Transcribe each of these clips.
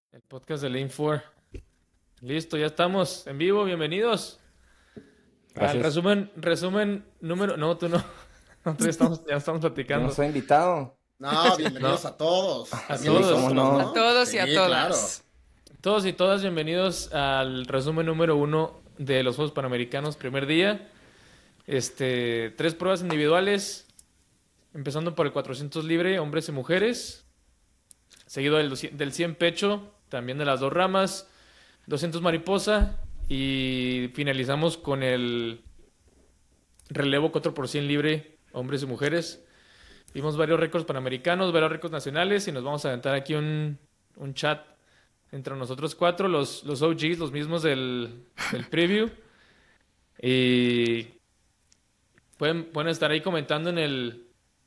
El podcast de Lane 4. Listo, ya estamos en vivo. Bienvenidos al Gracias. resumen número. No, tú no. Nosotros ya estamos Yo no platicando. soy invitado. No, No, bienvenidos a todos. a También Sí, cómo todos. nosotros, no. A ¿no? todos y a Sí, claro. todas. Todos y todas bienvenidos al resumen número 1 de los Juegos Panamericanos, primer día. Tres pruebas individuales, empezando por el 400 libre, hombres y mujeres, seguido del 100 pecho, también de las dos ramas, 200 mariposa y finalizamos con el relevo 4 por 100 libre, hombres y mujeres. Vimos varios récords panamericanos, varios récords nacionales y nos vamos a aventar aquí un chat entre nosotros cuatro, los OGs, los mismos del preview. Y pueden estar ahí comentando en el...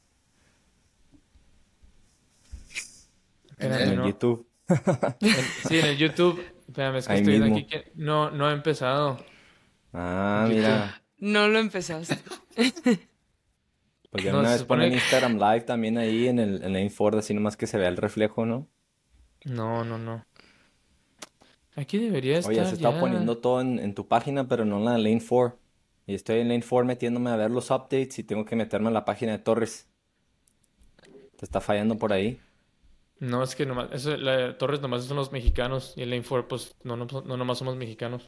En Espérame, En el- el ¿no? YouTube. Sí, en el YouTube. Espérame, es que Ahí estoy viendo mismo. aquí que no ha empezado. Ah, YouTube. mira. No lo empezaste. Pues ya No, una se vez supone ponen que- Instagram Live también ahí en el Ford, así nomás que se vea el reflejo, ¿no? No. Aquí debería Oye, estar se está ya. poniendo todo en tu página, pero no en la de Lane 4. Y estoy en Lane 4 metiéndome a ver los updates y tengo que meterme a la página de Torres. Te está fallando por ahí. No, es que nomás, Torres nomás son los mexicanos y el Lane 4 pues no nomás somos mexicanos.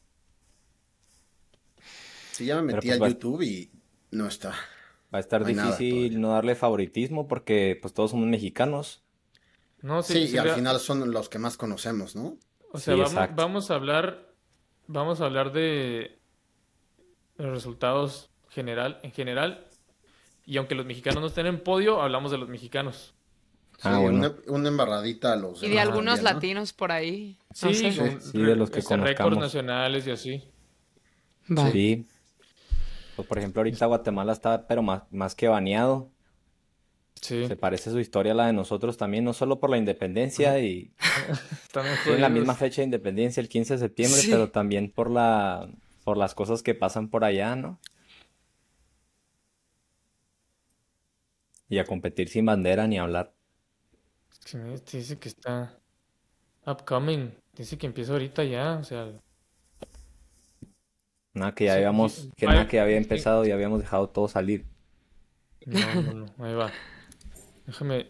Sí, ya me Pero metí pues a YouTube y no está. va a estar No hay nada difícil todavía. no darle favoritismo porque pues todos somos mexicanos. No, Sí, y al vea- final son los que más conocemos, ¿no? o sea, Sí, vamos, exacto. vamos a hablar de los resultados en general, y aunque los mexicanos no estén en podio, hablamos de los mexicanos. Sí, Ah, bueno. una embarradita a los Y de demás algunos también, ¿no? latinos por ahí. Sí, No sé. con Sí, de los que récords conozcamos. nacionales y así. Va. Sí. Pues por ejemplo, ahorita Guatemala está, pero más que baneado. Sí, Se parece su historia a la de nosotros también, no solo por la independencia y están muy tienen la jodidos. misma fecha de independencia, el 15 de septiembre, Sí. pero también por por las cosas que pasan por allá, ¿no? Y a competir sin bandera ni hablar. Sí, dice que está upcoming. Dice que empieza ahorita ya. O sea, Nada que ya sí, habíamos, que vaya- nada que había sí. empezado y habíamos dejado todo salir. No. Ahí va. Déjame.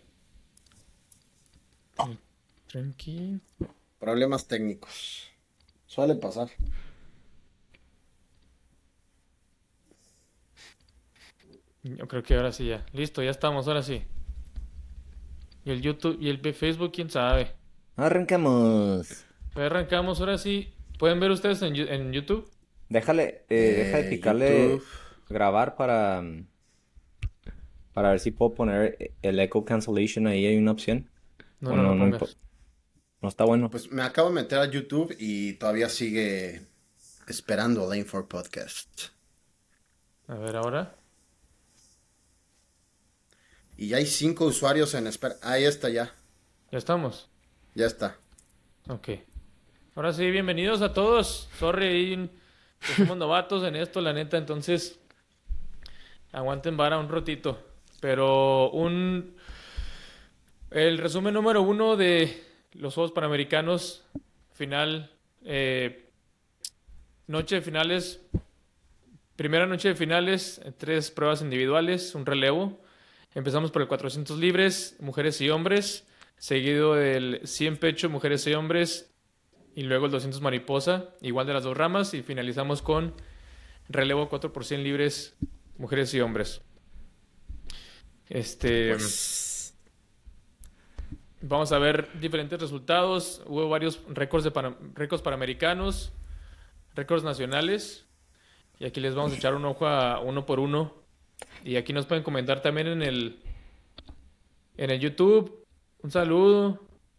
Tranqui. Problemas técnicos. Suele pasar. Yo creo que ahora sí ya. Listo, ya estamos, ahora sí. Y el YouTube y el Facebook, quién sabe. Arrancamos. Pues arrancamos, ahora sí. ¿Pueden ver ustedes en YouTube? Deja de picarle YouTube. grabar para ver si puedo poner el echo cancellation ahí, hay una opción. No, O no, no no pongas. no está bueno. Pues me acabo de meter a YouTube y todavía sigue esperando Lane 4 Podcast. A ver, ahora. Y ya hay 5 usuarios en espera. Ahí está ya. Ya estamos. Ya está. Ok. Ahora sí, bienvenidos a todos. Sorry, ahí, que somos novatos en esto, la neta. Entonces, aguanten vara un ratito. Pero el resumen número 1 de los Juegos Panamericanos, final, noche de finales, primera noche de finales, 3 pruebas individuales, un relevo. Empezamos por el 400 libres, mujeres y hombres, seguido del 100 pecho, mujeres y hombres, y luego el 200 mariposa, igual de las dos ramas, y finalizamos con relevo 4 por 100 libres, mujeres y hombres. Pues, Vamos a ver diferentes resultados. Hubo varios récords récords panamericanos, récords nacionales. Y aquí les vamos a echar un ojo a uno por uno. Y aquí nos pueden comentar también en el YouTube. Un saludo.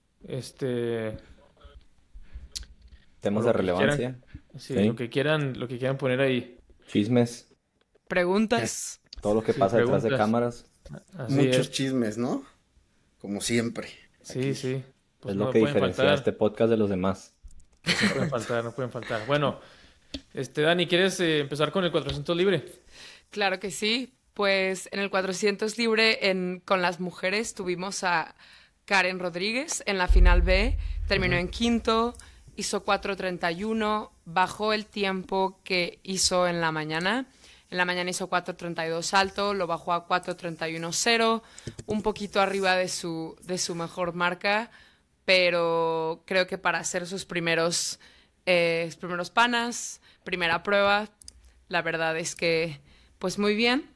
Temas o de lo que relevancia, Sí, Sí. lo que quieran poner ahí. chismes, Preguntas. todo lo que Sí, pasa detrás de preguntas. cámaras. Así muchos es. chismes, ¿no? Como siempre. Sí, sí. Pues Es no lo que pueden diferencia faltar. este podcast de los demás. No pueden faltar, no pueden faltar. Bueno, Dani, ¿quieres empezar con el 400 libre? Claro que sí. Pues en el 400 libre con las mujeres tuvimos a Karen Rodríguez en la final B, terminó en quinto, hizo 4:31, bajó el tiempo que hizo en la mañana. En la mañana hizo 4:32 alto, lo bajó a 4:31.0, un poquito arriba de su mejor marca, pero creo que para hacer sus primeros panas, primera prueba, la verdad es que pues muy bien.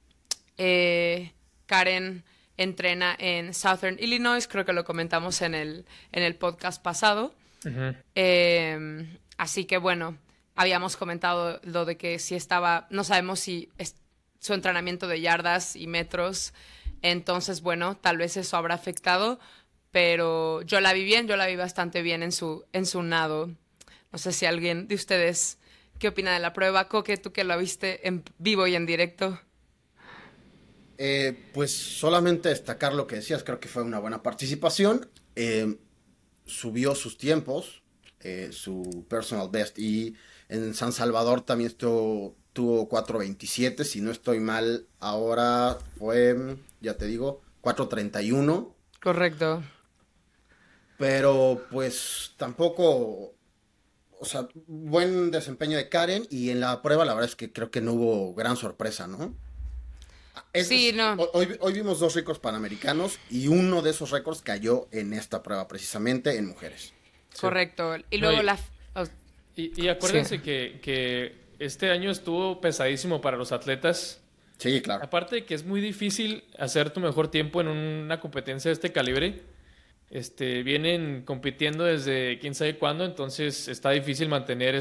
Karen entrena en Southern Illinois, creo que lo comentamos en el podcast pasado. Ujú. Así que bueno, habíamos comentado lo de que si estaba, no sabemos si es su entrenamiento de yardas y metros, entonces bueno, tal vez eso habrá afectado, pero yo la vi bien, yo la vi bastante bien en su nado. No sé si alguien de ustedes, ¿qué opina de la prueba? Coque, tú que la viste en vivo y en directo. Pues solamente destacar lo que decías, creo que fue una buena participación. Subió sus tiempos, su personal best, y en San Salvador también tuvo 4:27, si no estoy mal, ahora fue, ya te digo, 4:31, Correcto. pero pues tampoco, o sea, buen desempeño de Karen, y en la prueba la verdad es que creo que no hubo gran sorpresa, ¿no? Sí, no. Hoy vimos 2 récords panamericanos y uno de esos récords cayó en esta prueba, precisamente en mujeres. Correcto. Y No, luego y- la... oh, Y acuérdense sí. que este año estuvo pesadísimo para los atletas. Sí, claro. Aparte de que es muy difícil hacer tu mejor tiempo en una competencia de este calibre. Vienen compitiendo desde quién sabe cuándo, entonces está difícil mantener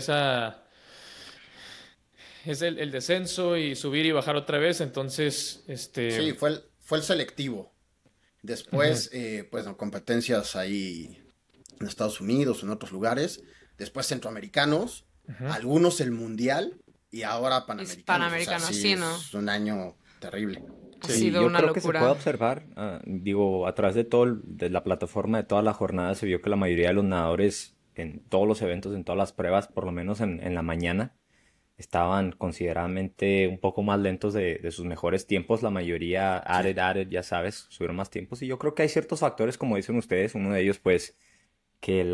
el descenso y subir y bajar otra vez, entonces, Sí, fue el selectivo. ujú, Después, pues, no, competencias ahí en Estados Unidos, en otros lugares. Después centroamericanos, ujú. algunos el mundial y ahora Es panamericanos. O sea, panamericano, sí, sí, ¿no? es un año terrible. Ha Sí, sido yo una creo que se puede locura. observar, digo, a través de de la plataforma de toda la jornada se vio que la mayoría de los nadadores en todos los eventos, en todas las pruebas, por lo menos en la mañana, estaban considerablemente un poco más lentos de sus mejores tiempos. La mayoría Sí. added, ya sabes, subieron más tiempos. Y yo creo que hay ciertos factores, como dicen ustedes, uno de ellos, pues, que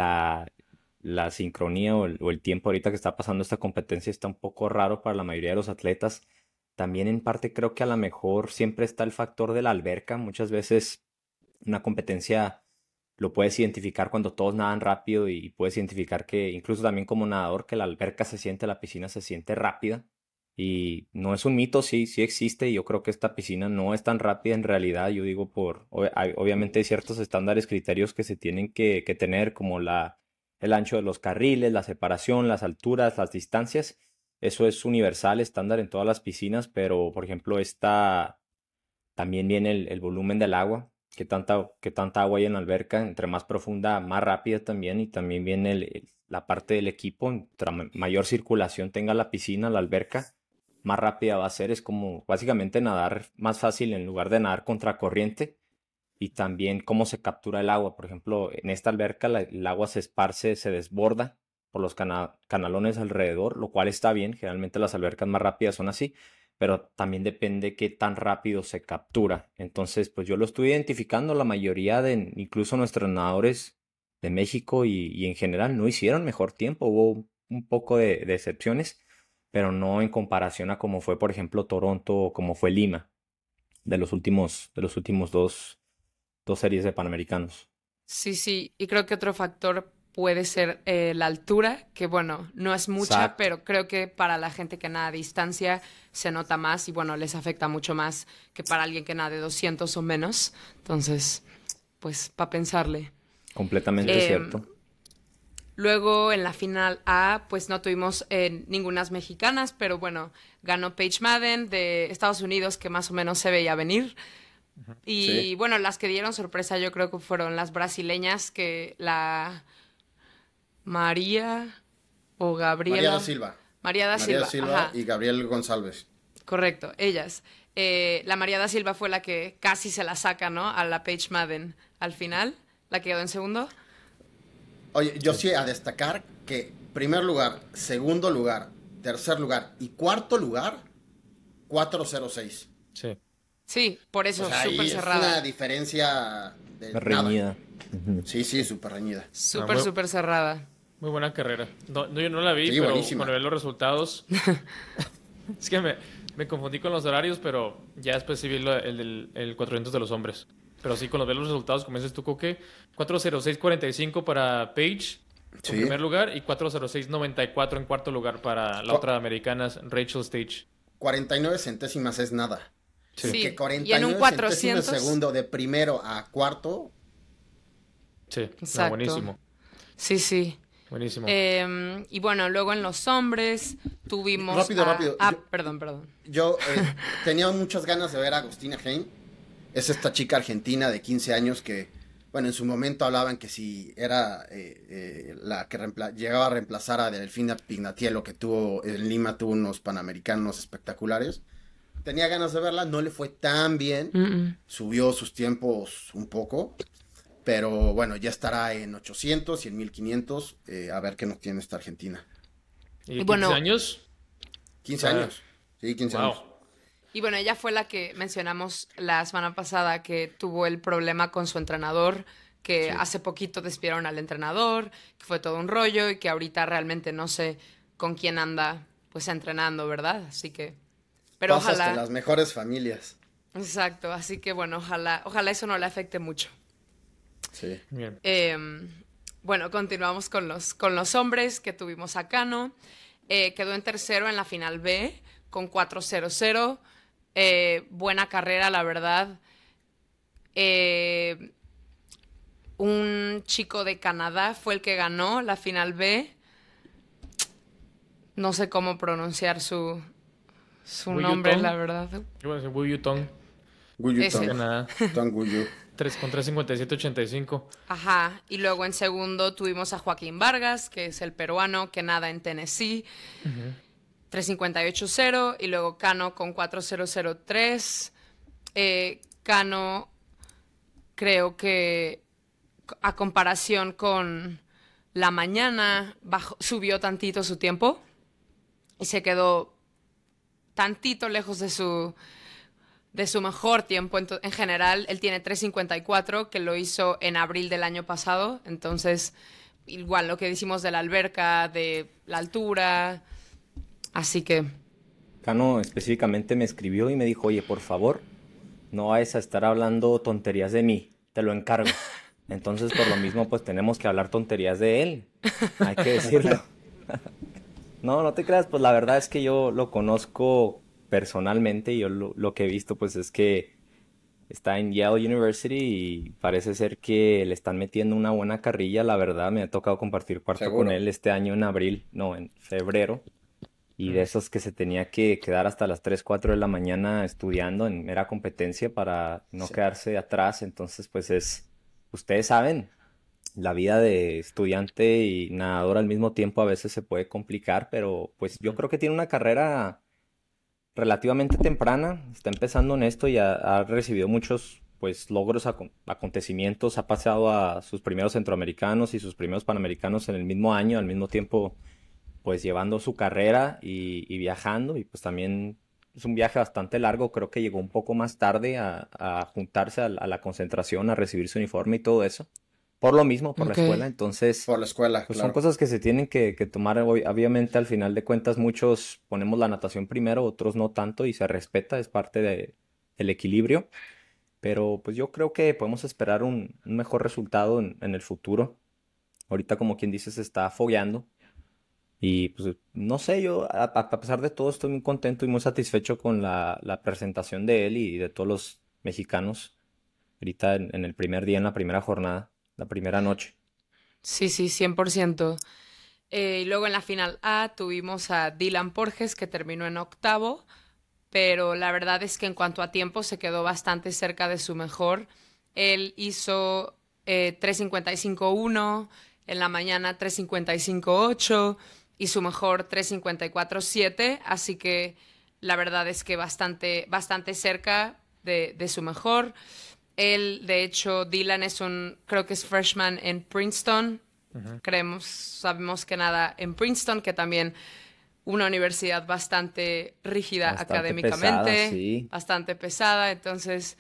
la sincronía o el tiempo ahorita que está pasando esta competencia está un poco raro para la mayoría de los atletas. También en parte creo que a lo mejor siempre está el factor de la alberca. Muchas veces una competencia lo puedes identificar cuando todos nadan rápido y puedes identificar que incluso también como nadador que la alberca se siente, la piscina se siente rápida. Y no es un mito, sí, sí existe. Y yo creo que esta piscina no es tan rápida en realidad. Yo digo obviamente hay ciertos estándares, criterios que se tienen que tener, como el ancho de los carriles, la separación, las alturas, las distancias. Eso es universal, estándar en todas las piscinas, pero por ejemplo esta también viene el volumen del agua, qué tanta agua hay en la alberca, entre más profunda, más rápida también, y también viene la parte del equipo, entre mayor circulación tenga la piscina, la alberca, más rápida va a ser. Es como básicamente nadar más fácil en lugar de nadar contracorriente. Y también cómo se captura el agua. Por ejemplo, en esta alberca el agua se esparce, se desborda por los canalones alrededor, lo cual está bien. Generalmente las albercas más rápidas son así, pero también depende qué tan rápido se captura. Entonces, pues yo lo estoy identificando. La mayoría de, incluso nuestros nadadores de México y en general, no hicieron mejor tiempo. Hubo un poco de excepciones, pero no en comparación a como fue, por ejemplo, Toronto o como fue Lima, de los últimos dos series de Panamericanos. Sí, sí. Y creo que otro factor puede ser la altura, que bueno, no es mucha, Exacto. pero creo que para la gente que nada a distancia se nota más y bueno, les afecta mucho más que para alguien que nade 200 o menos. Entonces, pues, para pensarle. Completamente Em, cierto. Luego en la final A, pues no tuvimos ningunas mexicanas, pero bueno, ganó Paige Madden de Estados Unidos, que más o menos se veía venir. Sí. Y bueno, las que dieron sorpresa yo creo que fueron las brasileñas, que la María o María da Gabriela. Silva. María da María da Silva, Silva ajá, y Gabriel González. correcto, ellas. La María da Silva fue la que casi se la saca, ¿no? A la Paige Madden al final, la que quedó en segundo. Oye, yo Sí. sí a destacar que primer lugar, segundo lugar, tercer lugar y cuarto lugar, 4:06. Sí. Sí, por O eso, sea, ahí súper es una cerrada. diferencia de nada. Reñida. Ujú. Sí, sí, súper reñida. Súper, muy, súper cerrada. muy buena carrera. No, yo no la vi, Sí, pero buenísima. cuando vi los resultados, es que me confundí con los horarios, pero ya después sí vi el 400 de los hombres. Pero sí, cuando ves los resultados, como dices tú, Coque, 4:06:45 para Paige en Sí. primer lugar y 4:06:94 en cuarto lugar para la Cu- otra americana, Rachel Stage. 49 centésimas es nada. Sí, Y que Sí, y en un 49 centésimos 400, segundo de primero a cuarto, sí, no, exacto. buenísimo, Sí, sí. buenísimo. Y bueno, luego en los hombres tuvimos rápido, a... rápido. Ah, perdón, perdón. Yo tenía muchas ganas de ver a Agustina Heim. Es esta chica argentina de 15 años que, bueno, en su momento hablaban que si era la que llegaba a reemplazar a Delfina Pignatiello, que tuvo en Lima, tuvo unos panamericanos espectaculares. Tenía ganas de verla, no le fue tan bien, Mm-mm. subió sus tiempos un poco, pero bueno, ya estará en 800 y en 1500, a ver qué nos tiene esta Argentina. ¿Y Y 15 bueno, años? 15 Ah, años, sí, 15 wow. años. y bueno, ella fue la que mencionamos la semana pasada que tuvo el problema con su entrenador, que Sí. hace poquito despidieron al entrenador, que fue todo un rollo y que ahorita realmente no sé con quién anda pues entrenando, ¿verdad? Así que, pero Pasa hasta en ojalá, las mejores familias. exacto, así que bueno, ojalá eso no le afecte mucho. Sí. Bien. Bueno, continuamos con los hombres que tuvimos a Cano. Quedó en tercero en la final B con 4:00. Buena carrera, la verdad. Eh, un chico de Canadá fue el que ganó la final B. No sé cómo pronunciar su Wu nombre, la Yutong. verdad. Yo voy a decir Wu Yutong, Guyu Ese. Tong. Canadá. Tong Guyu. 3:57:85. Ajá, y luego en segundo tuvimos a Joaquín Vargas, que es el peruano que nada en Tennessee, 3:58:0, y luego Cano con 4:003. Cano, creo que a comparación con la mañana, subió tantito su tiempo y se quedó tantito lejos de su mejor tiempo. En general, él tiene 3:54, que lo hizo en abril del año pasado. Entonces, igual lo que decimos de la alberca, de la altura. Así que, Cano específicamente me escribió y me dijo, oye, por favor, no vayas a estar hablando tonterías de mí, te lo encargo. Entonces, por lo mismo, pues tenemos que hablar tonterías de él, hay que decirlo. No, no te creas, pues la verdad es que yo lo conozco personalmente y yo lo que he visto pues es que está en Yale University y parece ser que le están metiendo una buena carrilla, la verdad, me ha tocado compartir cuarto con Seguro. él este año en abril, no, en febrero, y de esos que se tenía que quedar hasta las 3 4 de la mañana estudiando en mera competencia para no Sí. quedarse atrás, entonces pues ustedes saben, la vida de estudiante y nadador al mismo tiempo a veces se puede complicar, pero pues yo creo que tiene una carrera relativamente temprana, está empezando en esto y ha recibido muchos pues logros, acontecimientos, ha pasado a sus primeros centroamericanos y sus primeros panamericanos en el mismo año, al mismo tiempo pues llevando su carrera y viajando y pues también es un viaje bastante largo, creo que llegó un poco más tarde a juntarse a la concentración, a recibir su uniforme y todo eso, por lo mismo, por la ok. escuela, entonces Por la escuela, pues son claro. cosas que se tienen que tomar, obviamente al final de cuentas muchos ponemos la natación primero, otros no tanto y se respeta, es parte del equilibrio, pero pues yo creo que podemos esperar un mejor resultado en el futuro. Ahorita como quien dice se está fogueando y pues no sé, yo a pesar de todo estoy muy contento y muy satisfecho con la presentación de él y de todos los mexicanos ahorita en el primer día, en la primera jornada, la primera noche. Sí, sí, 100%. Y luego en la final A tuvimos a Dylan Porges, que terminó en octavo, pero la verdad es que en cuanto a tiempo se quedó bastante cerca de su mejor. Él hizo 3:55:1, en la mañana 3:55:8 y su mejor 3:54:7, así que la verdad es que bastante cerca de su mejor. Él, de hecho, Dylan creo que es freshman en Princeton. Sabemos que nada en Princeton, que también una universidad bastante rígida Bastante académicamente, pesada, sí. bastante pesada, entonces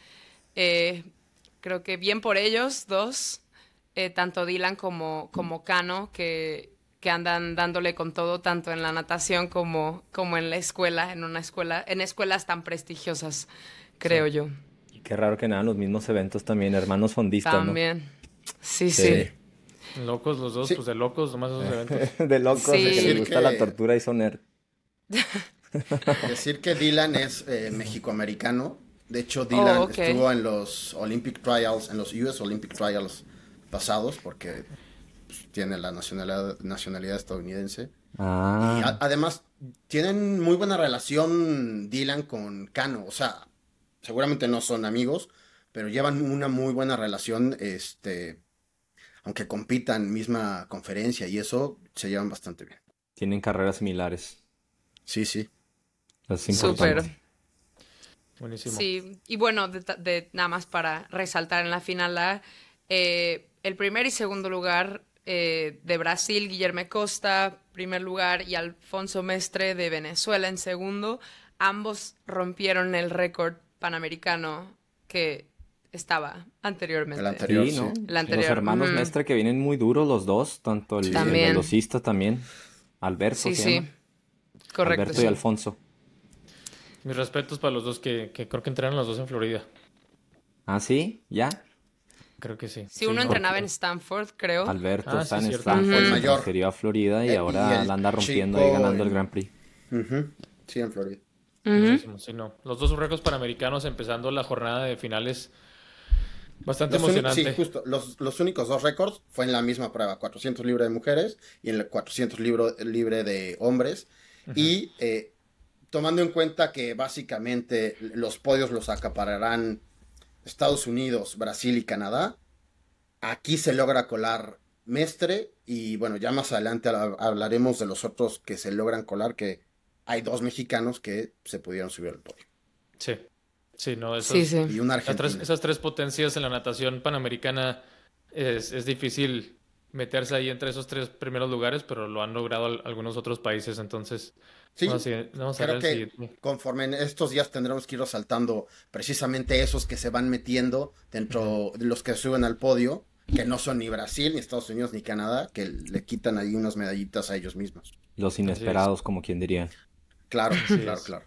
creo que bien por ellos dos, tanto Dylan como Cano, que andan dándole con todo, tanto en la natación como en la escuela, en escuelas tan prestigiosas, Sí. creo yo. Y qué raro que nada, los mismos eventos también, hermanos fondistas, ¿no? También. Sí, Sí. sí. Locos los dos, Sí. pues de locos nomás esos eventos. De locos, de que Sí. les Decir gusta la que, tortura y son nerd. decir que Dylan es mexicoamericano. De hecho, Oh, Dylan ok. estuvo en los Olympic Trials, en los US Olympic Trials pasados, porque pues, tiene la nacionalidad estadounidense. Y Ah, además, tienen muy buena relación Dylan con Cano. O sea, seguramente no son amigos, pero llevan una muy buena relación, aunque compitan misma conferencia y eso, se llevan bastante bien. tienen carreras similares. Sí, sí. Es Súper. importante. Buenísimo. Sí, y bueno, nada más para resaltar en la final, el primer y segundo lugar de Brasil, Guilherme Costa, primer lugar, y Alfonso Mestre de Venezuela en segundo. Ambos rompieron el récord panamericano que estaba El anteriormente. anterior, Sí, sí. ¿no? El Los anterior. hermanos Ujú. Mestre que vienen muy duros los dos, tanto el Sí. velocista también. Alberto Sí, se sí. llama. Correcto, Alberto y sí. Alfonso. Mis respetos para los dos que creo que entrenan los dos en Florida. Ah, sí, ya. Creo que sí. Sí, Sí, uno no. entrenaba en Stanford, creo. Alberto Ah, está sí, en cierto. Stanford, El se mayor. transfirió a Florida y Y ahora el la anda rompiendo ahí chico ganando el Grand Prix. Ujú. Sí, en Florida. Ujú. Buenísimo, sí, no. Los dos récords panamericanos empezando la jornada de finales. Bastante Sí, emocionante. justo. Los únicos dos récords fue en la misma prueba, 400 libre de mujeres y en el 400 libre de hombres. Y tomando en cuenta que básicamente los podios los acapararán Estados Unidos, Brasil y Canadá, aquí se logra colar Mestre y bueno, ya más adelante hablaremos de los otros que se logran colar, que hay dos mexicanos que se pudieron subir al podio Sí. Sí, no, Sí, esos, sí. y una esas tres, argentina. esas tres potencias en la natación panamericana es difícil meterse ahí entre esos tres primeros lugares, pero lo han logrado algunos otros países, entonces Sí, vamos a ver creo el que siguiente. conforme en estos días tendremos que ir resaltando precisamente esos que se van metiendo dentro de los que suben al podio, que no son ni Brasil, ni Estados Unidos, ni Canadá, que le quitan ahí unas medallitas a ellos mismos. Los Así es, inesperados, como quien diría. Claro, así claro, es. claro.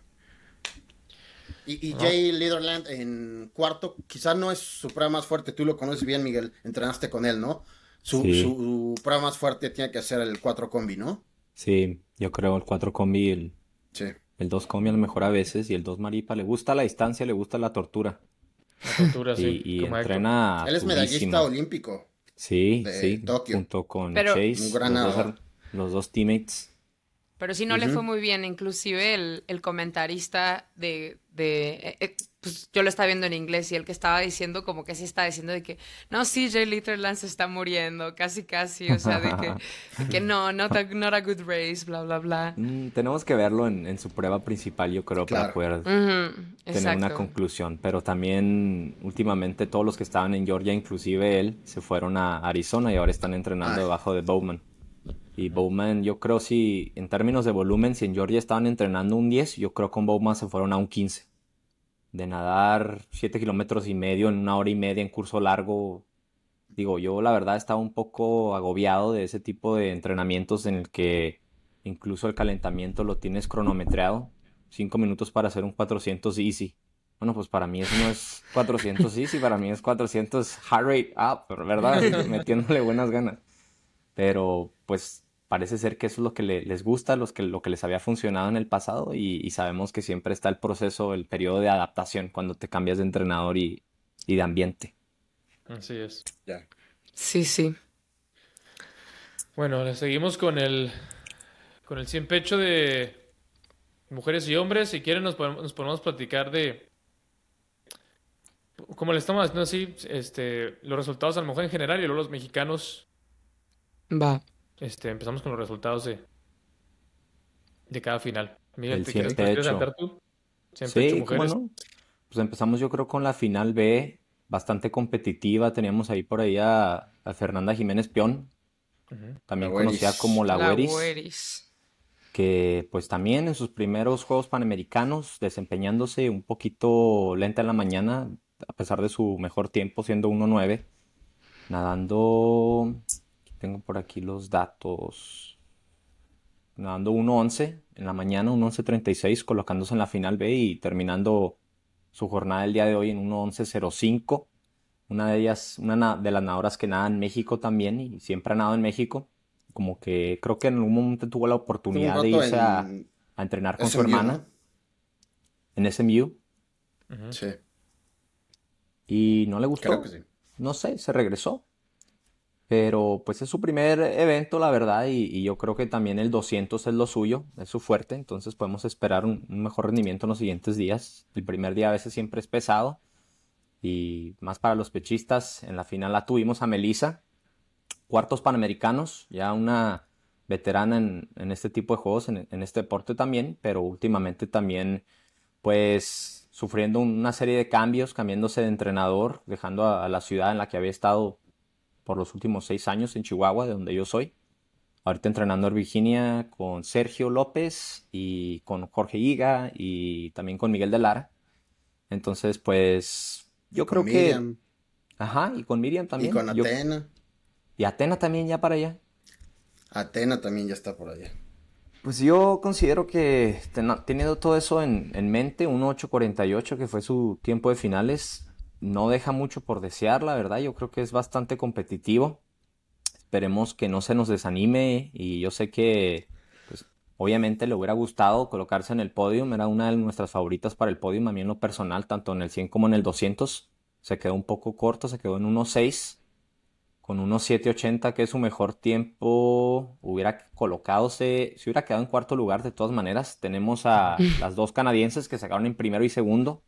Y ¿No? Jay Litherland en cuarto, quizá no es su prueba más fuerte, tú lo conoces bien, Miguel, entrenaste con él, ¿no? Sí, Su prueba más fuerte tiene que ser el 4 combi, ¿no? sí, yo creo el 4 combi, Sí. el 2 combi a lo mejor a veces y el 2 maripa. Le gusta la distancia, le gusta la tortura La tortura, sí, y como a Héctor. entrena Él es medallista durísimo. olímpico Sí, de sí, Tokio, junto con Pero, un Chase, gran los dos, nadador. los dos teammates. pero sí no le fue Ujú. muy bien, inclusive el comentarista pues yo lo estaba viendo en inglés y el que estaba diciendo como que sí estaba diciendo de que no, sí, Jay Litterland se está muriendo, casi casi, o sea, de que no, not a good race, bla, bla, bla. Tenemos que verlo en su prueba principal, yo creo, para Claro. poder Ujú, tener una exacto. conclusión. Pero también últimamente todos los que estaban en Georgia, inclusive él, se fueron a Arizona y ahora están entrenando Ay, debajo de Bowman. Y Bowman, yo creo si en términos de volumen, si en Georgia estaban entrenando un 10, yo creo con Bowman se fueron a un 15. De nadar 7 kilómetros y medio en una hora y media en curso largo. Digo, yo la verdad estaba un poco agobiado de ese tipo de entrenamientos en el que incluso el calentamiento lo tienes cronometrado. 5 minutos para hacer un 400 easy. Bueno, pues para mí eso no es 400 easy, para mí es 400 heart rate up, ¿verdad? Metiéndole buenas ganas. Pero pues parece ser que eso es lo que les gusta, lo que les había funcionado en el pasado y sabemos que siempre está el proceso, el periodo de adaptación cuando te cambias de entrenador y de ambiente. Así es. ya. Sí, sí. Bueno, le seguimos con el 100 pecho de mujeres y hombres. Si quieren nos podemos platicar de, como le estamos haciendo así, los resultados a lo mejor en general y luego los mexicanos. Va. Empezamos con los resultados de cada final. Miguel, El ¿te 100 quieres pecho. saltar tú? 100 pecho Sí, ¿cómo mujeres. no? Pues empezamos yo creo con la final B, bastante competitiva. Teníamos ahí por ahí a Fernanda Jiménez Pion, Ujú. también La conocida Güeris. como la La Güeris. Güeris. que pues también en sus primeros Juegos Panamericanos, desempeñándose un poquito lenta en la mañana, a pesar de su mejor tiempo siendo 1.9, nadando, tengo por aquí los datos, nadando 1.11 en la mañana, 1.11.36, colocándose en la final B y terminando su jornada el día de hoy en 1.11.05. Una de ellas, de las nadadoras que nada en México también y siempre ha nadado en México. Como que creo que en algún momento tuvo la Tuvo un oportunidad de rato irse en a entrenar con su SMU, hermana ¿no? en SMU Ujú. Sí, y no le creo que gustó. sí. No sé, se regresó. Pero pues es su primer evento, la verdad, y yo creo que también el 200 es lo suyo, es su fuerte, entonces podemos esperar un mejor rendimiento en los siguientes días. El primer día a veces siempre es pesado y más para los pechistas. En la final la tuvimos a Melissa, cuartos panamericanos, ya una veterana en este tipo de juegos, en este deporte también, pero últimamente también pues sufriendo una serie de cambios, cambiándose de entrenador, dejando a la ciudad en la que había estado por los últimos 6 años en Chihuahua, de donde yo soy. Ahorita entrenando en Virginia con Sergio López y con Jorge Higa y también con Miguel de Lara. Entonces, pues Y yo con creo que, Miriam, ajá, y con Miriam y también. con Atena. Y Atena también ya para allá. Atena también ya está por allá. Pues yo considero que teniendo todo eso en mente, 1.848 que fue su tiempo de finales, no deja mucho por desear, la verdad. Yo creo que es bastante competitivo. Esperemos que no se nos desanime y yo sé que pues obviamente le hubiera gustado colocarse en el podio, era una de nuestras favoritas para el podio, a mí en lo personal, tanto en el 100 como en el 200. Se quedó un poco corto, se quedó en 1.6 con 1.780 que es su mejor tiempo, hubiera colocado, se hubiera quedado en cuarto lugar de todas maneras. Tenemos a las dos canadienses que sacaron en primero y segundo.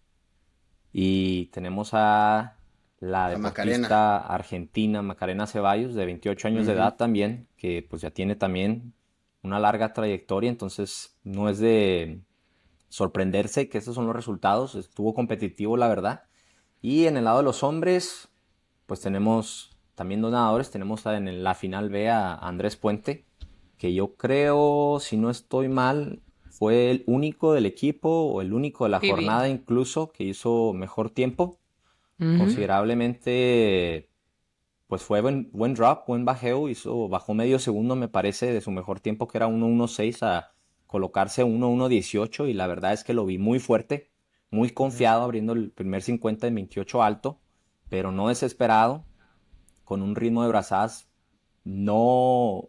Y tenemos a la A Macarena. deportista argentina Macarena Ceballos, de 28 años de Ujú. edad también, que pues ya tiene también una larga trayectoria, entonces no es de sorprenderse que esos son los resultados. Estuvo competitivo, la verdad. Y en el lado de los hombres, pues tenemos también dos nadadores. Tenemos en la final B a Andrés Puente, que yo creo, si no estoy mal, fue el único del equipo o el único de la Phoebe. jornada incluso que hizo mejor tiempo. Ujú. Considerablemente, pues fue buen drop, buen bajeo. Bajó medio segundo, me parece, de su mejor tiempo, que era 1.16, a colocarse 1.118. Y la verdad es que lo vi muy fuerte, muy Ujú. confiado, abriendo el primer 50 en 28 alto, pero no desesperado, con un ritmo de brazadas no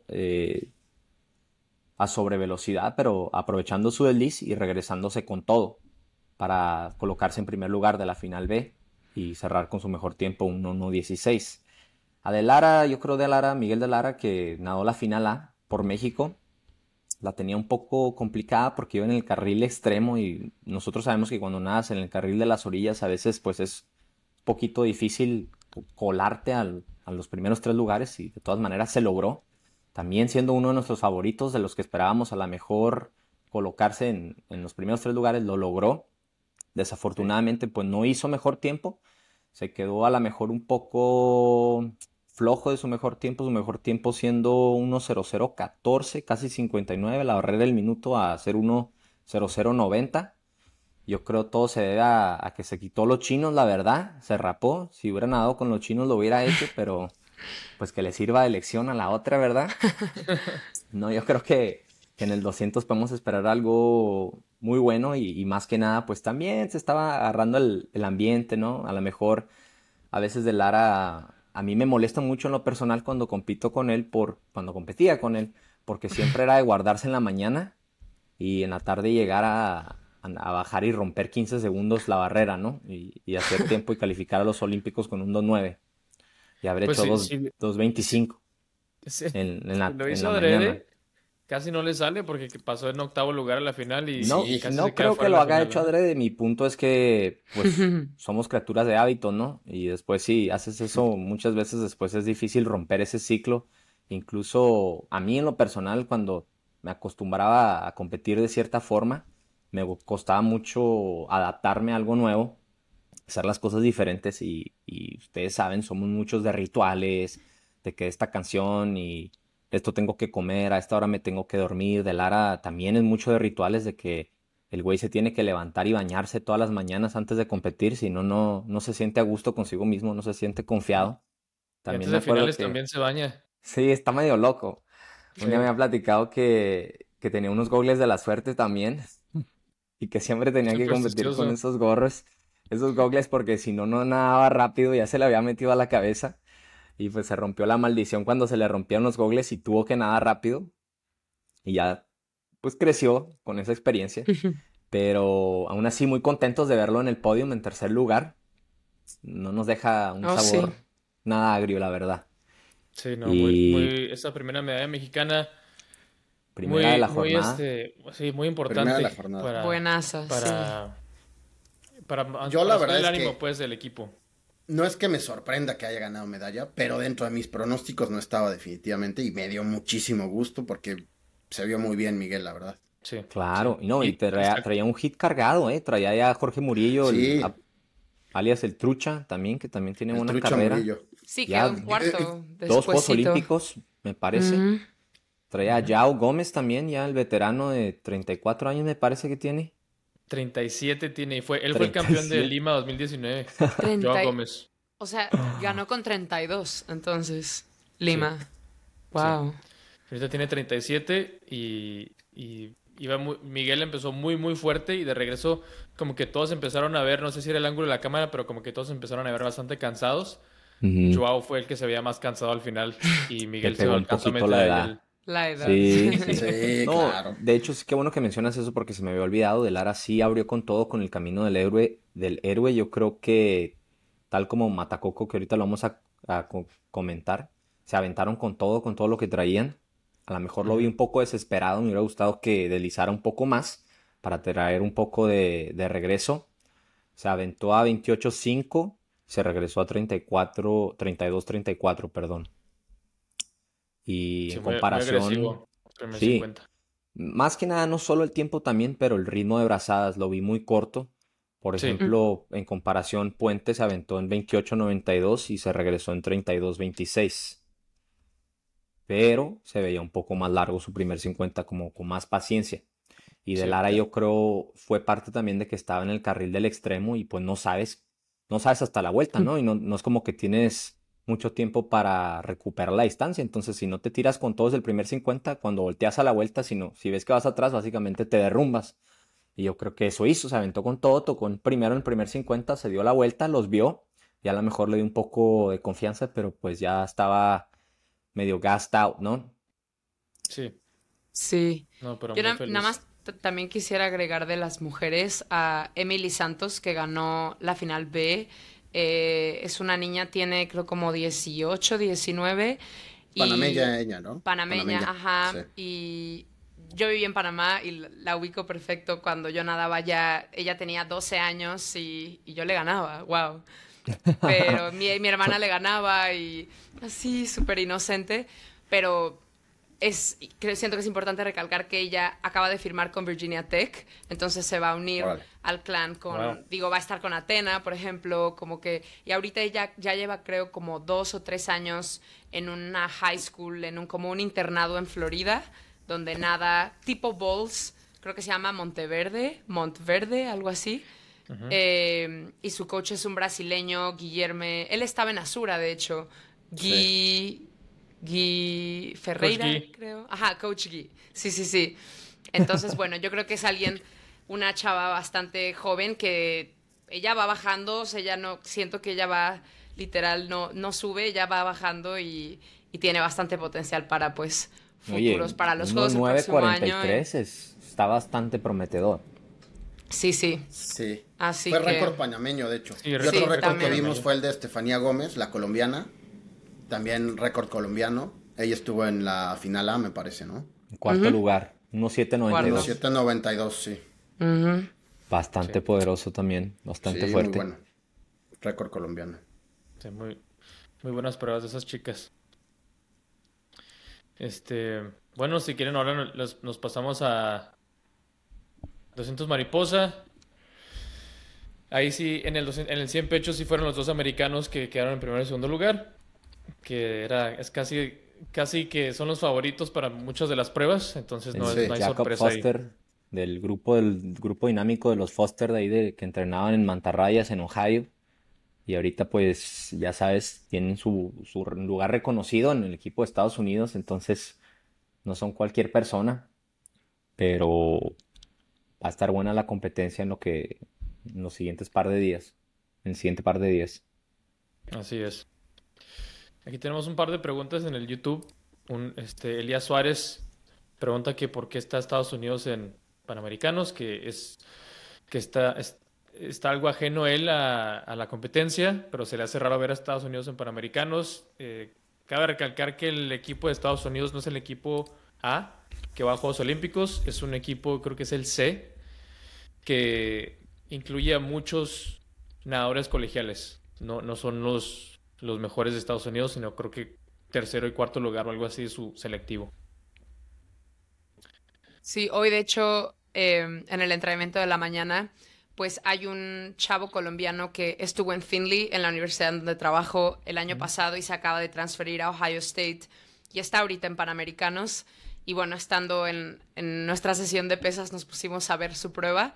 a sobrevelocidad, pero aprovechando su desliz y regresándose con todo para colocarse en primer lugar de la final B y cerrar con su mejor tiempo, un 1.16. Yo creo de Lara, Miguel de Lara, que nadó la final A por México, la tenía un poco complicada porque iba en el carril extremo y nosotros sabemos que cuando nadas en el carril de las orillas a veces pues es un poquito difícil colarte a los primeros tres lugares, y de todas maneras se logró. También siendo uno de nuestros favoritos, de los que esperábamos a la mejor colocarse en los primeros tres lugares, lo logró. Sí. Desafortunadamente pues no hizo mejor tiempo, se quedó a la mejor un poco flojo de su mejor tiempo siendo 1.0014, casi 59, la barrera del minuto a ser 1.0090. Yo creo todo se debe a que se quitó los chinos, la verdad, se rapó. Si hubiera nadado con los chinos lo hubiera hecho, pero pues que le sirva de lección a la otra, ¿verdad? No, yo creo que en el 200 podemos esperar algo muy bueno y más que nada, pues también se estaba agarrando el ambiente, ¿no? A lo mejor a veces de Lara, a mí me molesta mucho en lo personal cuando compito con él, cuando competía con él, porque siempre era de guardarse en la mañana y en la tarde llegar a bajar y romper 15 segundos la barrera, ¿no? Y hacer tiempo y calificar a los Olímpicos con un 2.9 y haber Pues hecho sí, 2, sí, sí, 2.25 sí, en si lo en hizo la mañana. adrede, casi no le sale porque pasó en octavo lugar a la final No, y Sí, casi se no queda creo que fuera de lo la haga final, hecho ¿eh? adrede. Mi punto es que, pues, somos criaturas de hábito, ¿no? Y después si haces eso muchas veces después es difícil romper ese ciclo. Incluso a mí en lo personal, cuando me acostumbraba a competir de cierta forma, me costaba mucho adaptarme a algo nuevo, hacer las cosas diferentes y ustedes saben, somos muchos de rituales, de que esta canción esto tengo que comer, a esta hora me tengo que dormir. De Lara también es mucho de rituales de que el güey se tiene que levantar y bañarse todas las mañanas antes de competir, si no, no se siente a gusto consigo mismo, no se siente confiado. Y antes También me de acuerdo finales que también se baña. sí, está medio loco. Un día me Sí, ha platicado que tenía unos gogles de la suerte también y que siempre tenía que competir con supersticioso. esos gorros, esos gogles porque si no, no nadaba rápido, ya se le había metido a la cabeza y pues se rompió la maldición cuando se le rompieron los gogles y tuvo que nadar rápido y ya pues creció con esa experiencia, pero aún así muy contentos de verlo en el podio en tercer lugar. No nos deja un Oh, sí. sabor nada agrio, la verdad. Sí, no, Y esa primera medalla mexicana, primera de la muy, jornada. sí, muy Primera de la importante jornada. Buenaza, sí. para, para, Yo para la subir verdad el es ánimo, que pues, del equipo. no es que me sorprenda que haya ganado medalla, pero dentro de mis pronósticos no estaba definitivamente y me dio muchísimo gusto porque se vio muy bien Miguel, la verdad. Sí, sí. Claro, y no, y Y exacto. traía un hit cargado, ¿eh? Traía ya a Jorge Murillo, Sí, alias el Trucha, también, que también tiene el buena Trucha carrera. Murillo. Sí, quedó Ya en cuarto dos Juegos despuesito. Olímpicos, me parece. Ujú. Traía a Yao Gómez también, ya el veterano de 34 años, me parece que tiene. 37 tiene, él fue el campeón de 37. Lima 2019. Joao 30 Gómez. O sea, ganó con 32, entonces, Sí, Lima. sí. Wow. Ahorita tiene 37 y Miguel empezó muy, muy fuerte y de regreso como que todos empezaron a ver, no sé si era el ángulo de la cámara, pero como que todos empezaron a ver bastante cansados. Ujú. Joao fue el que se veía más cansado al final y Le Miguel se pegó un alcanzó a poquito meter la ahí edad. el... La edad. Sí, Sí, sí. Sí, No, claro. de hecho, sí, qué bueno que mencionas eso porque se me había olvidado. De Lara sí abrió con todo con el camino del héroe. Del héroe, yo creo que, tal como Matacoco, que ahorita lo vamos a comentar, se aventaron con todo lo que traían. A lo mejor lo vi Ujú. un poco desesperado, me hubiera gustado que deslizara un poco más para traer un poco de regreso. Se aventó a 28.5, se regresó a 34, 32-34, perdón. Y Sí, en muy comparación, agresivo. Primer sí. 50. Más que nada, no solo el tiempo también, pero el ritmo de brazadas lo vi muy corto. Por Sí, Mm. ejemplo, en comparación, Puente se aventó en 28.92 y se regresó en 32.26. Pero se veía un poco más largo su primer 50, como con más paciencia. Y de sí. Lara yo creo fue parte también de que estaba en el carril del extremo y pues no sabes hasta la vuelta, ¿no? Y no es como que tienes mucho tiempo para recuperar la distancia. Entonces, si no te tiras con todos el primer 50, cuando volteas a la vuelta, si ves que vas atrás, básicamente te derrumbas. Y yo creo que eso hizo, se aventó con todo, tocó primero en el primer 50, se dio la vuelta, los vio, y a lo mejor le dio un poco de confianza, pero pues ya estaba medio gassed out, ¿no? Sí, Sí. no, pero Yo muy nada feliz. más también quisiera agregar de las mujeres a Emily Santos, que ganó la final B. Es una niña, tiene creo como 18, 19 y Panameña ella, ¿no? panameña, Panameña, sí. ajá. Y yo viví en Panamá y la ubico perfecto. Cuando yo nadaba ya, ella tenía 12 años y yo le ganaba, wow. Pero mi hermana le ganaba y así, súper inocente. Pero siento que es importante recalcar que ella acaba de firmar con Virginia Tech, entonces se va a unir Órale. al clan Wow. digo, va a estar con Atena, por ejemplo, como que, y ahorita ella ya lleva creo como 2 o 3 años en una high school, como un internado en Florida, donde nada, tipo Bowls, creo que se llama Montverde, algo así. Ujú. Y su coach es un brasileño, Guillerme. Él estaba en Azura, de hecho. Sí. Guy Coach Ferreira, Gui. creo. Ajá, Coach Guy. Sí, sí, sí. Entonces, bueno, yo creo que es una chava bastante joven que ella va bajando, o sea, ella no, siento que ella va, literal, no sube, ella va bajando y tiene bastante potencial para, pues, Oye, futuros, para los uno Juegos el nueve próximo cuarenta y año. tres está bastante prometedor. Sí, sí. Sí. Así Fue que, récord panameño, de hecho. Sí, Y récord, otro sí, récord que también. vimos fue el de Estefanía Gómez, la colombiana. También récord colombiano. Ella estuvo en la final A, me parece, ¿no? En cuarto lugar, Cuarto. 1.792. 1.792, sí. Ujú. sí, Bastante poderoso también, bastante Sí, muy fuerte. bueno. Récord colombiano. sí, muy buenas pruebas de esas chicas. Bueno, si quieren ahora nos pasamos a 200 mariposa. Ahí sí, en el 100 pecho sí fueron los dos americanos que quedaron en primer y segundo lugar, es casi casi que son los favoritos para muchas de las pruebas, entonces no, Sí. no hay Jacob sorpresa ahí. Foster del grupo dinámico de los Foster de ahí que entrenaban en Mantarrayas en Ohio. Y ahorita pues ya sabes, tienen su lugar reconocido en el equipo de Estados Unidos, entonces no son cualquier persona, pero va a estar buena la competencia en los siguientes par de días, en el siguiente par de días. Así es. Aquí tenemos un par de preguntas en el YouTube. Elías Suárez pregunta que por qué está Estados Unidos en Panamericanos, que está algo ajeno él a la competencia, pero se le hace raro ver a Estados Unidos en Panamericanos. Cabe recalcar que el equipo de Estados Unidos no es el equipo A que va a Juegos Olímpicos, es un equipo, creo que es el C, que incluye a muchos nadadores colegiales. No son los mejores de Estados Unidos, sino creo que tercero y cuarto lugar o algo así es su selectivo. Sí, hoy de hecho, en el entrenamiento de la mañana, pues hay un chavo colombiano que estuvo en Findlay, en la universidad donde trabajo el año pasado y se acaba de transferir a Ohio State y está ahorita en Panamericanos. Y bueno, estando en nuestra sesión de pesas nos pusimos a ver su prueba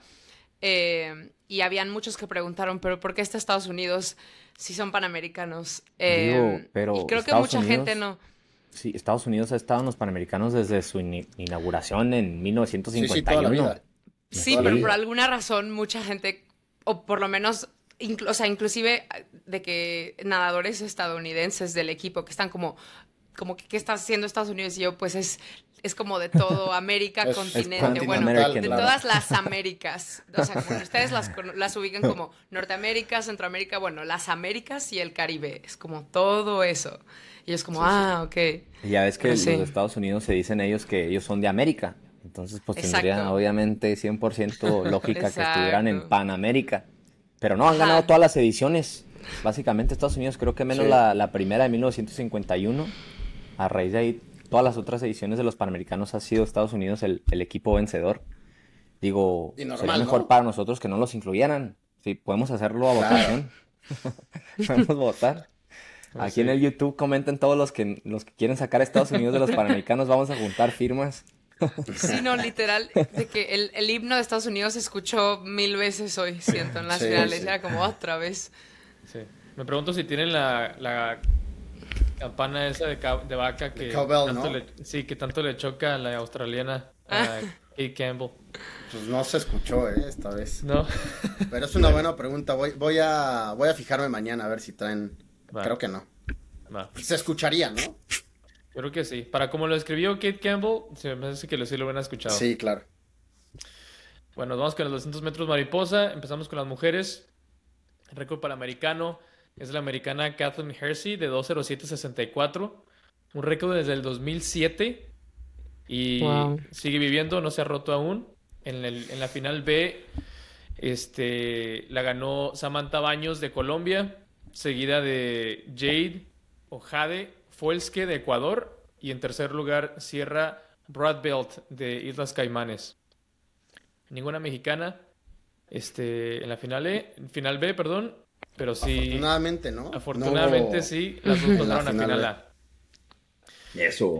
y habían muchos que preguntaron, pero ¿por qué está Estados Unidos si son Panamericanos? Digo, pero Y creo que Estados mucha gente Unidos, no. sí, Estados Unidos ha estado en los Panamericanos desde su inauguración en Sí, toda la 1951. vida. Sí, Toda la pero vida. por alguna razón mucha gente, o por lo menos, o sea, inclusive de que nadadores estadounidenses del equipo que están como que, ¿qué está haciendo Estados Unidos? Y yo, pues es como de todo, América, Es continente, bueno, continental, de claro. todas las Américas. O sea, como que ustedes las ubican como Norteamérica, Centroamérica, bueno, las Américas y el Caribe. Es como todo eso. Y es como, ok. Y ya ves que Pero los sí. de Estados Unidos se dicen ellos que ellos son de América. Entonces, pues tendría Exacto. obviamente 100% lógica que estuvieran en Exacto. Panamérica. Pero no, han ganado Ajá. todas las ediciones. Básicamente Estados Unidos, creo que menos Sí. la primera de 1951. A raíz de ahí, todas las otras ediciones de los Panamericanos ha sido Estados Unidos el equipo vencedor. Digo, Y sería normal, mejor ¿no? para nosotros que no los incluyeran. Sí, podemos hacerlo a Claro. votación. Podemos votar. Aquí en Sí. el YouTube comenten todos los que quieren sacar a Estados Unidos de los Panamericanos. Vamos a juntar firmas. Sí, no, literal, de que el himno de Estados Unidos se escuchó 1000 veces hoy, siento, en las Sí, finales. sí. Era como otra vez. Sí. Me pregunto si tienen la campana esa de vaca que cowbell, tanto ¿no? sí, que tanto le choca a la australiana, a Kate Campbell. Pues no se escuchó, esta vez. ¿No? Pero es una buena pregunta. Voy a fijarme mañana a ver si traen. Va. Creo que no. Va. Se escucharía, ¿no? Yo creo que sí. Para como lo escribió Kate Campbell, se me hace que sí lo hubieran escuchado. Sí, claro. Bueno, nos vamos con los 200 metros mariposa. Empezamos con las mujeres. El récord panamericano es la americana Kathleen Hersey de 2:07.64. Un récord desde el 2007 y Wow. sigue viviendo, no se ha roto aún. En la final B la ganó Samantha Baños de Colombia, seguida de Jade o Jade Fuelske de Ecuador y en tercer lugar Sierra Bradbelt de Islas Caimanes. Ninguna mexicana en la final B, perdón, pero sí, Afortunadamente, ¿no? afortunadamente No hubo- sí, las dos en la pasaron a final final B. A. Eso.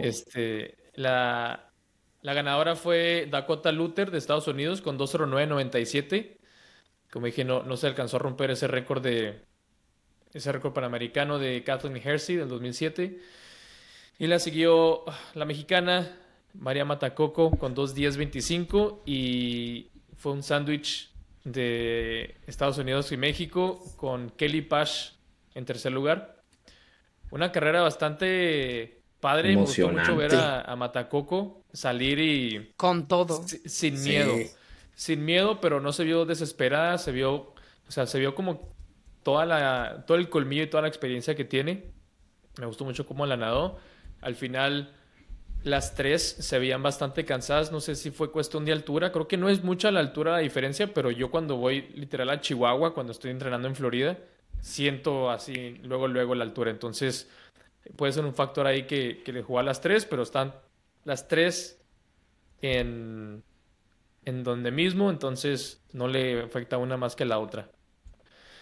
La ganadora fue Dakota Luther de Estados Unidos con 2:09.97. Como dije, no se alcanzó a romper ese récord panamericano de Kathleen Hersey del 2007. Y la siguió la mexicana María Matacoco con 2:10.25 y fue un sándwich de Estados Unidos y México con Kelly Pash en tercer lugar. Una carrera bastante padre, me gustó mucho ver Emocionante. a Matacoco salir y Con todo. sin Sí. miedo. Sin miedo, pero no se vio desesperada, se vio como todo el colmillo y toda la experiencia que tiene. Me gustó mucho cómo la nadó. Al final, las tres se veían bastante cansadas. No sé si fue cuestión de altura. Creo que no es mucha la altura la diferencia, pero yo cuando voy literal a Chihuahua, cuando estoy entrenando en Florida, siento así luego la altura. Entonces, puede ser un factor ahí que le jugó a las tres, pero están las tres en donde mismo, entonces no le afecta una más que la otra.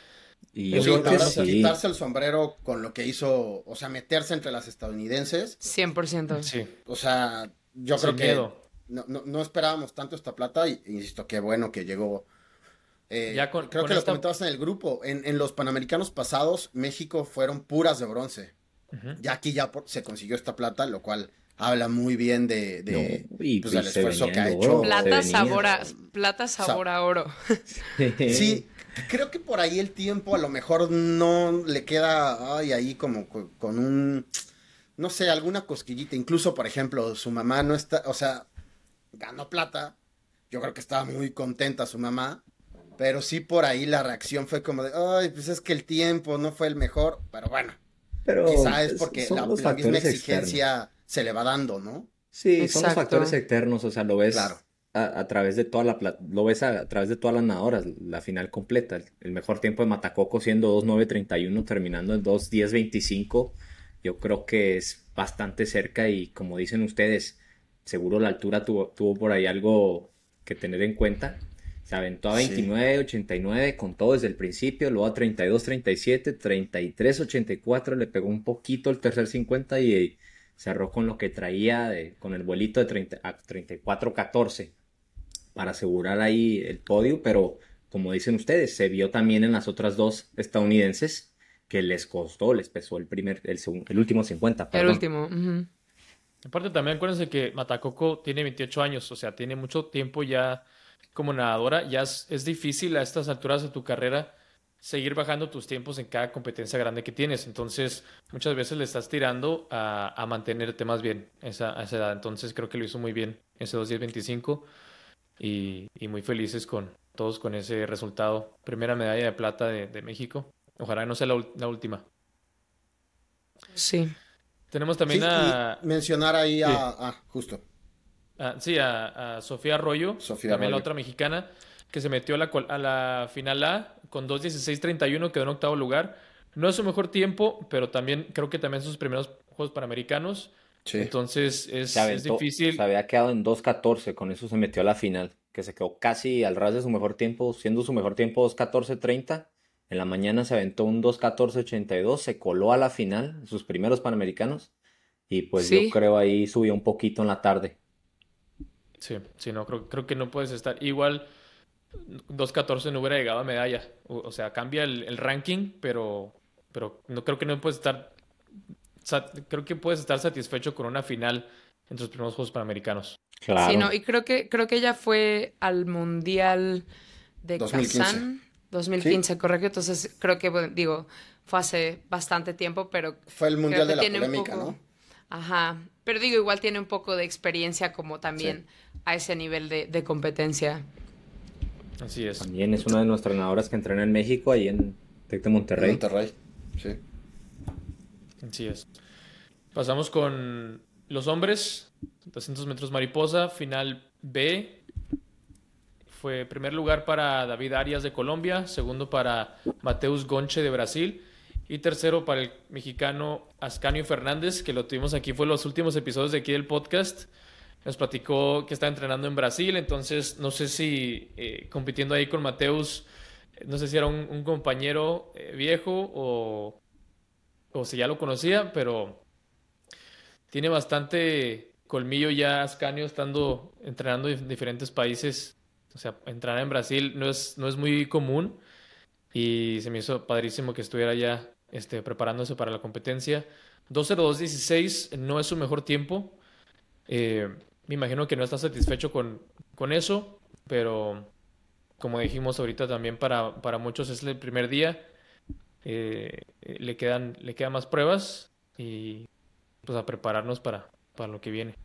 Y Eso yo Sí, creo la que verdad, sí. quitarse el sombrero con lo que hizo, o sea, meterse entre las estadounidenses, 100%. Sí, o sea, yo creo sin que miedo. no esperábamos tanto esta plata y insisto, qué bueno que llegó. Ya Creo con que lo esta... comentabas en el grupo, en los Panamericanos pasados, México fueron puras de bronce. Ujú. Ya aquí se consiguió esta plata, lo cual habla muy bien No, pues, y del se esfuerzo venía que en ha oro, se hecho. venía. Plata sabor a oro. Sí, creo que por ahí el tiempo a lo mejor no le queda ahí como con un, no sé, alguna cosquillita. Incluso, por ejemplo, su mamá no está, o sea, ganó plata. Yo creo que estaba muy contenta su mamá. Pero sí por ahí la reacción fue como de, ay, pues es que el tiempo no fue el mejor. Pero bueno, Pero quizá es porque son los la misma factores externos. exigencia se le va dando, ¿no? Sí, son los factores Exacto. externos, o sea, lo Claro. ves a través de toda lo ves a través de todas las nadadoras, la final completa, el mejor tiempo de Matacoco siendo 2:9:31, terminando en 2:10:25, yo creo que es bastante cerca y como dicen ustedes, seguro la altura tuvo por ahí algo que tener en cuenta. Se aventó a Sí. 29:89 con todo desde el principio, luego a 32:37, 33:84, le pegó un poquito el tercer 50 y cerró con lo que traía con el vuelito de 30 a 34:14 para asegurar ahí el podio, pero como dicen ustedes, se vio también en las otras dos estadounidenses que les pesó el último 50, El perdón. último. Ujú. Aparte también acuérdense que Matacoco tiene 28 años, o sea, tiene mucho tiempo ya como nadadora. Ya es difícil a estas alturas de tu carrera seguir bajando tus tiempos en cada competencia grande que tienes. Entonces, muchas veces le estás tirando a mantenerte más bien a esa edad. Entonces, creo que lo hizo muy bien ese 2:10:25 y muy felices con todos con ese resultado. Primera medalla de plata de México. Ojalá no sea la última. Sí. Tenemos también Sí, y mencionar ahí Sí. justo, Sí, a Sofía Arroyo, Sofía también la Arroyo. otra mexicana, que se metió a la final A con 2:16:31, quedó en octavo lugar. No es su mejor tiempo, pero también creo que también sus primeros Juegos Panamericanos. Sí. Entonces es Se difícil. había quedado en 2:14, con eso se metió a la final, que se quedó casi al ras de su mejor tiempo, siendo su mejor tiempo 2:14:30. En la mañana se aventó un 2:14:82, se coló a la final, sus primeros Panamericanos, y pues yo Sí. creo ahí subió un poquito en la tarde. Sí, sí, no, creo que no puedes estar. Igual 2:14 no hubiera llegado a medalla. O sea, cambia el ranking, pero no creo que no puedes estar. Creo que puedes estar satisfecho con una final en tus primeros Juegos Panamericanos. Sí, Claro, no, y creo que ella fue al Mundial de 2015. Kazán Sí, 2015, correcto. Entonces creo que, bueno, digo, fue hace bastante tiempo, pero fue el creo mundial que de la tiene un polémica, poco, ¿no? ajá, pero digo, igual tiene un poco de experiencia como Sí. también a ese nivel de competencia. Así es. también es una de nuestras entrenadoras que entrena en México, ahí en Tec de En Monterrey. Monterrey. Sí. Así es. Pasamos con los hombres. 200 metros mariposa, final B. Fue primer lugar para David Arias de Colombia, segundo para Mateus Gonche de Brasil y tercero para el mexicano Ascanio Fernández, que lo tuvimos aquí, fue los últimos episodios de aquí del podcast. Nos platicó que está entrenando en Brasil, entonces no sé si compitiendo ahí con Mateus, no sé si era un compañero viejo o si ya lo conocía, pero tiene bastante colmillo ya Ascanio estando entrenando en diferentes países. O sea, entrenar en Brasil no es muy común y se me hizo padrísimo que estuviera ya preparándose para la competencia. 2:02:16 no es su mejor tiempo. Eh, Me imagino que no está satisfecho con eso, pero como dijimos ahorita también para muchos es el primer día. Le quedan más pruebas y pues a prepararnos para lo que viene.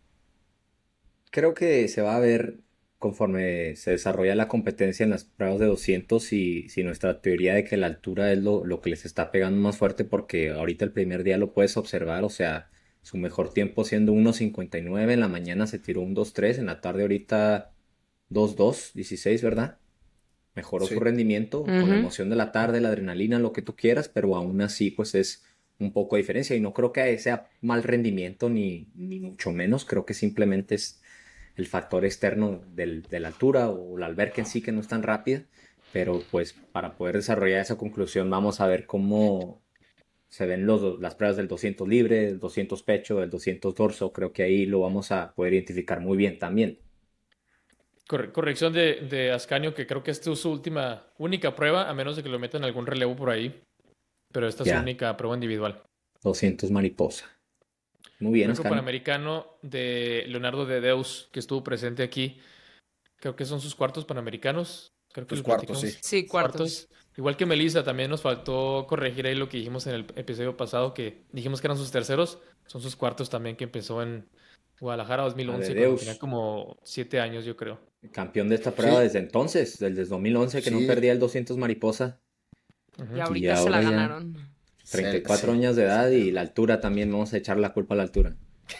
Creo que se va a ver conforme se desarrolla la competencia en las pruebas de 200 si nuestra teoría de que la altura es lo que les está pegando más fuerte, porque ahorita el primer día lo puedes observar, o sea, su mejor tiempo siendo 1:59, en la mañana se tiró un 2:3, en la tarde ahorita 2:2:16, ¿verdad? Mejoró su Sí. rendimiento con la Ujú. emoción de la tarde, la adrenalina, lo que tú quieras, pero aún así pues es un poco de diferencia y no creo que sea mal rendimiento ni mucho menos, creo que simplemente es el factor externo de la altura o la alberca en sí que no es tan rápida Pero pues para poder desarrollar esa conclusión vamos a ver cómo se ven las pruebas del 200 libre, del 200 pecho, del 200 dorso. Creo que ahí lo vamos a poder identificar muy bien también. Corrección de Ascanio, que creo que esta es su única prueba, a menos de que lo metan algún relevo por ahí. Pero esta es su Ya, única prueba individual. 200 mariposa. Muy bien, Récord Ascanio. panamericano de Leonardo de Deus, que estuvo presente aquí. Creo que son sus cuartos panamericanos. Creo que Sus lo cuartos, platicamos. sí. Sí, cuartos. Igual que Melissa, también nos faltó corregir ahí lo que dijimos en el episodio pasado, que dijimos que eran sus terceros. Son sus cuartos también, que empezó en Guadalajara A de 2011, cuando tenía Deus, como 7 años, yo creo. campeón de esta prueba Sí, desde entonces, desde 2011 que no sí, perdía el 200 mariposa. Y Ujú. Y ahorita se la ahora ya ganaron. 34 sí. años de edad y la altura también, vamos a echar la culpa a la altura.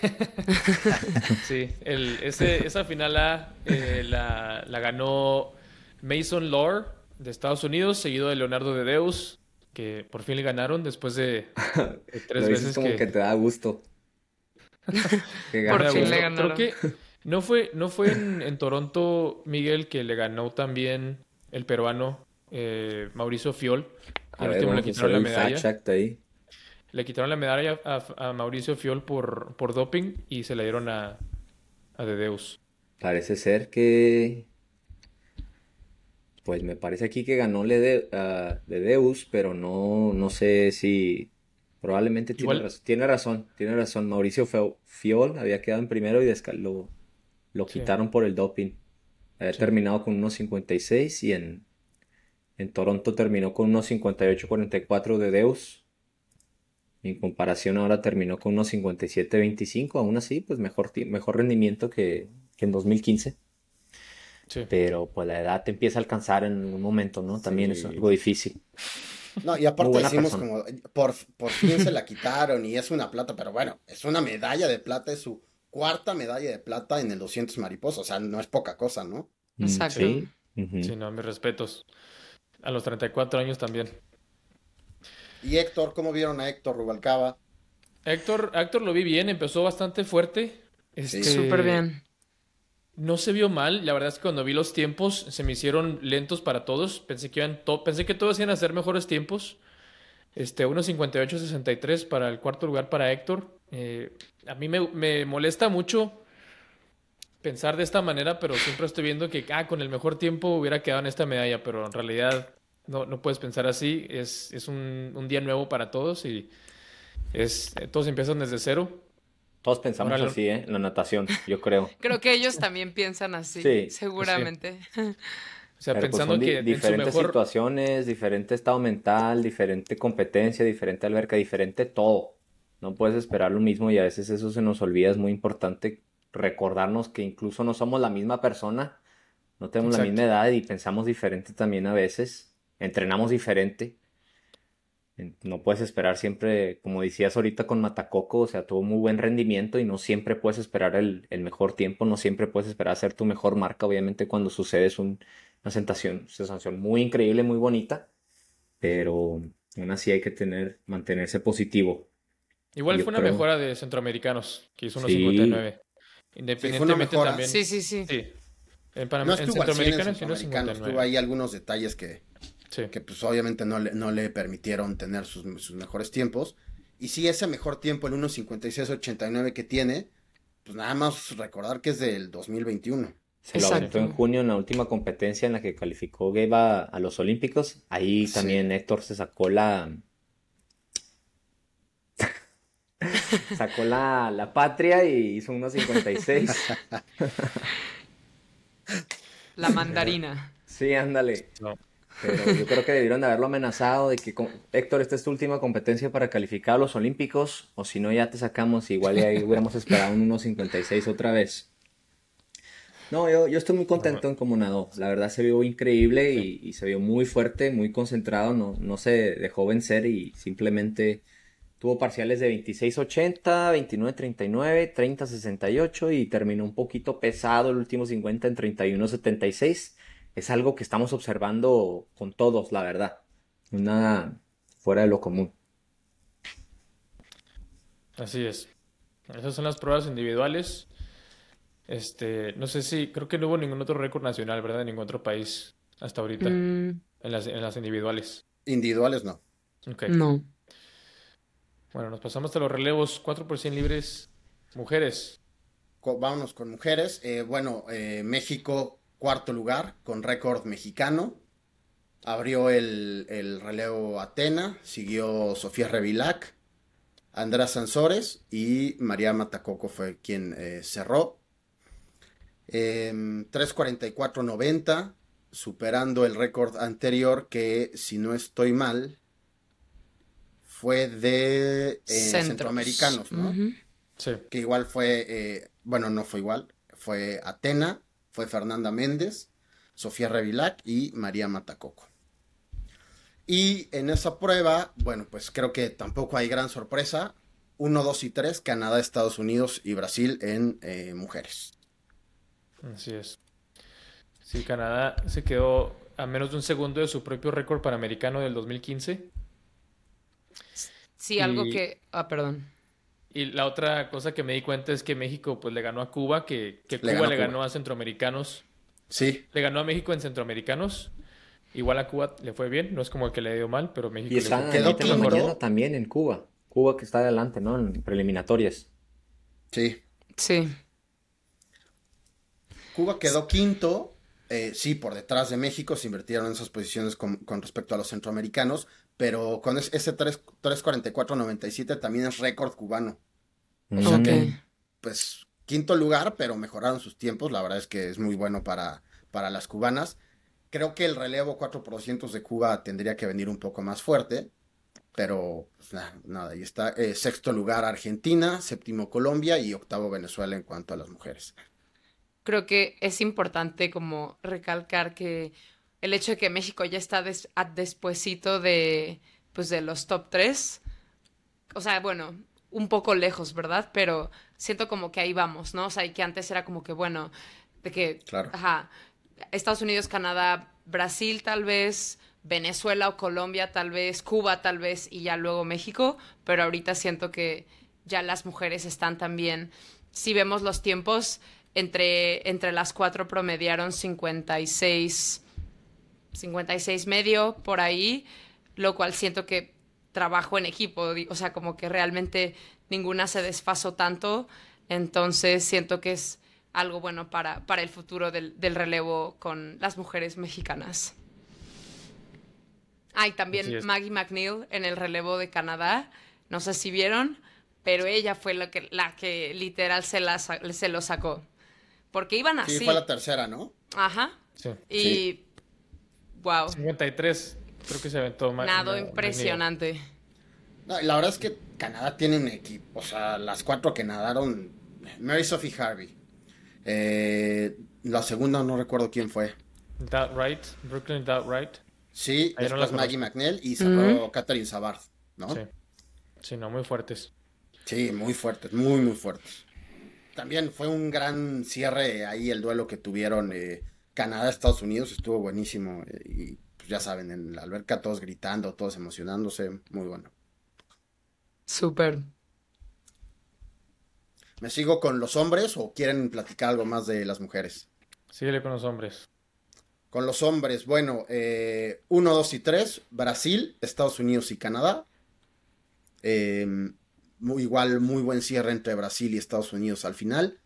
Sí, esa final la ganó Mason Lore de Estados Unidos, seguido de Leonardo de Deus, que por fin le ganaron después de Lo tres dices veces como que que te da gusto que me Por da gane fin le gusto. uno. Creo ganaron. que no fue en Toronto, Miguel, que le ganó también el peruano Mauricio Fiol, y A al ver, último le vamos a quitaron hacer la el fact medalla. check ahí. Le quitaron la medalla a Mauricio Fiol por doping y se la dieron a De Deus. Parece ser que, pues me parece aquí que ganó de Deus, pero no sé si probablemente tiene Igual, razón. Tiene razón. Mauricio Fiol había quedado en primero y lo sí. quitaron por el doping. Había Sí. terminado con 1.56 y en Toronto terminó con 1.58.44 de Deus. En comparación ahora terminó con 1.57.25. Aún así, pues mejor rendimiento que en 2015. Sí. Pero pues la edad te empieza a alcanzar en un momento, ¿no? También es Sí. algo difícil. No, y Muy aparte buena decimos persona. como, por fin se la quitaron y es una plata, pero bueno, es una medalla de plata, es su cuarta medalla de plata en el 200 mariposa, o sea, no es poca cosa, ¿no? Sí. Exacto. Sí. Ujú. Sí, no, mis respetos. A los 34 años también. Y Héctor, ¿cómo vieron a Héctor Rubalcaba? Héctor lo vi bien, empezó bastante fuerte. Sí, Súper bien. No se vio mal. La verdad es que cuando vi los tiempos se me hicieron lentos para todos. Pensé que todos iban a hacer mejores tiempos. 1:58:63 para el cuarto lugar para Héctor. A mí me molesta mucho pensar de esta manera, pero siempre estoy viendo que con el mejor tiempo hubiera quedado en esta medalla, pero en realidad no puedes pensar así. Es un día nuevo para todos y todos empiezan desde cero. Todos Ahora, pensamos así, ¿eh? En la natación, yo creo. Creo que ellos también piensan así, Sí, pues sí. seguramente. O sea, pero pues son pensando que en su diferentes mejor, situaciones, diferente estado mental, diferente competencia, diferente alberca, diferente todo. No puedes esperar lo mismo y a veces eso se nos olvida. Es muy importante recordarnos que incluso no somos la misma persona, no tenemos la misma exacto. edad y pensamos diferente también a veces, entrenamos diferente. No puedes esperar siempre, como decías ahorita con Matacoco, o sea, tuvo muy buen rendimiento y no siempre puedes esperar el mejor tiempo, no siempre puedes esperar hacer tu mejor marca. Obviamente cuando sucede es una sensación muy increíble, muy bonita, pero aún así hay que mantenerse positivo. Y Igual yo fue una creo, mejora de centroamericanos, que hizo sí, 1:59. Sí, fue una Independientemente mejora. también, Sí, sí, sí. sí, No en estuvo al 100 en centroamericanos centroamericanos, tuvo 1:59. ahí algunos detalles Sí. que pues obviamente no le permitieron tener sus mejores tiempos. Y sí, ese mejor tiempo, el 1:56:89 que tiene, pues nada más recordar que es del 2021. se lo Sí. aventó en Exacto. junio en la última competencia en la que calificó Gabe a los Olímpicos. Ahí Sí. también Héctor sacó la patria y hizo 1.56. La mandarina. Sí, ándale. No. Pero yo creo que debieron de haberlo amenazado de que, Héctor, esta es tu última competencia para calificar a los Olímpicos, o si no, ya te sacamos, igual y ahí hubiéramos esperado un 1.56 otra vez. No, yo estoy muy No. contento en cómo nadó. La verdad se vio increíble Sí. y se vio muy fuerte, muy concentrado, no se dejó vencer y simplemente tuvo parciales de 26.80, 29.39, 30.68 y terminó un poquito pesado el último 50 en 31.76. Es algo que estamos observando con todos, la verdad. Nada fuera de lo común. Así es. Esas son las pruebas individuales. No sé si, creo que no hubo ningún otro récord nacional, ¿verdad? De ningún otro país. hasta ahorita, Mm, en las individuales. Individuales no. Ok. no. Bueno, nos pasamos a los relevos 4 por 100 libres mujeres. Vámonos con mujeres. México, cuarto lugar, con récord mexicano. Abrió el relevo Atena, siguió Sofía Revillac, Andrea Sansores y María Matacoco fue quien cerró. 3:44.90, superando el récord anterior que, si no estoy mal, fue de Centros. centroamericanos, ¿no? Ujú. Sí. Que igual fue, no fue igual, fue Atena, fue Fernanda Méndez, Sofía Revillac y María Matacoco. Y en esa prueba, bueno, pues creo que tampoco hay gran sorpresa. 1, 2 y 3, Canadá, Estados Unidos y Brasil en mujeres. Así es. Sí, Canadá se quedó a menos de un segundo de su propio récord panamericano del 2015. Sí, algo Y, que... Ah, perdón. y la otra cosa que me di cuenta es que México pues le ganó a Cuba, que Le Cuba ganó le Cuba. ganó a centroamericanos. Sí, Le ganó a México en centroamericanos. Igual a Cuba le fue bien, no es como que le dio mal, pero México Y le fue están un quedó ahorita poquito en la mejor. mañana quinto. también en Cuba. Cuba que está adelante, ¿no? En preliminatorias. Sí. Sí. Cuba quedó quinto. Sí, por detrás de México se invirtieron en esas posiciones con respecto a los centroamericanos, pero con ese 3:44.97 también es récord cubano. O sea Ok. que, pues, quinto lugar, pero mejoraron sus tiempos. La verdad es que es muy bueno para las cubanas. Creo que el relevo 4% de Cuba tendría que venir un poco más fuerte, pero pues, nada, ahí está. Sexto lugar Argentina, séptimo Colombia y octavo Venezuela en cuanto a las mujeres. Creo que es importante como recalcar que el hecho de que México ya está despuesito de, pues, de los top 3, o sea, bueno, un poco lejos, ¿verdad? Pero siento como que ahí vamos, ¿no? O sea, y que antes era como que, bueno, de que, Claro. ajá, Estados Unidos, Canadá, Brasil tal vez, Venezuela o Colombia tal vez, Cuba tal vez y ya luego México, pero ahorita siento que ya las mujeres están también, si vemos los tiempos, entre las cuatro promediaron 56 medio por ahí, lo cual siento que trabajo en equipo, o sea, como que realmente ninguna se desfasó tanto, entonces siento que es algo bueno para el futuro del relevo con las mujeres mexicanas. Ah, y Así también es. Maggie McNeil en el relevo de Canadá, no sé si vieron, pero ella fue la que literal se lo sacó, porque iban Sí, fue la así, tercera, ¿no? ajá, Sí. Sí. y wow, 53, creo que se aventó nado McNeil. impresionante. No, y la verdad es que Canadá tiene un equipo. O sea, las cuatro que nadaron, Mary Sophie Harvey. La segunda no recuerdo quién fue. Right, Brooklyn Right. Sí, Ahí no la después Maggie conozco. McNeil y Mm. cerró Catherine Savard, Sí, ¿no? sí, no, muy fuertes. Sí, muy fuertes, muy, muy fuertes. También fue un gran cierre ahí el duelo que tuvieron Canadá-Estados Unidos. Estuvo buenísimo. Y pues, ya saben, en la alberca todos gritando, todos emocionándose. Muy bueno. Súper. ¿Me sigo con los hombres o quieren platicar algo más de las mujeres? Síguele con los hombres. Con los hombres, bueno, 1, 2 y 3, Brasil, Estados Unidos y Canadá. Eh, igual, muy buen cierre entre Brasil y Estados Unidos al final.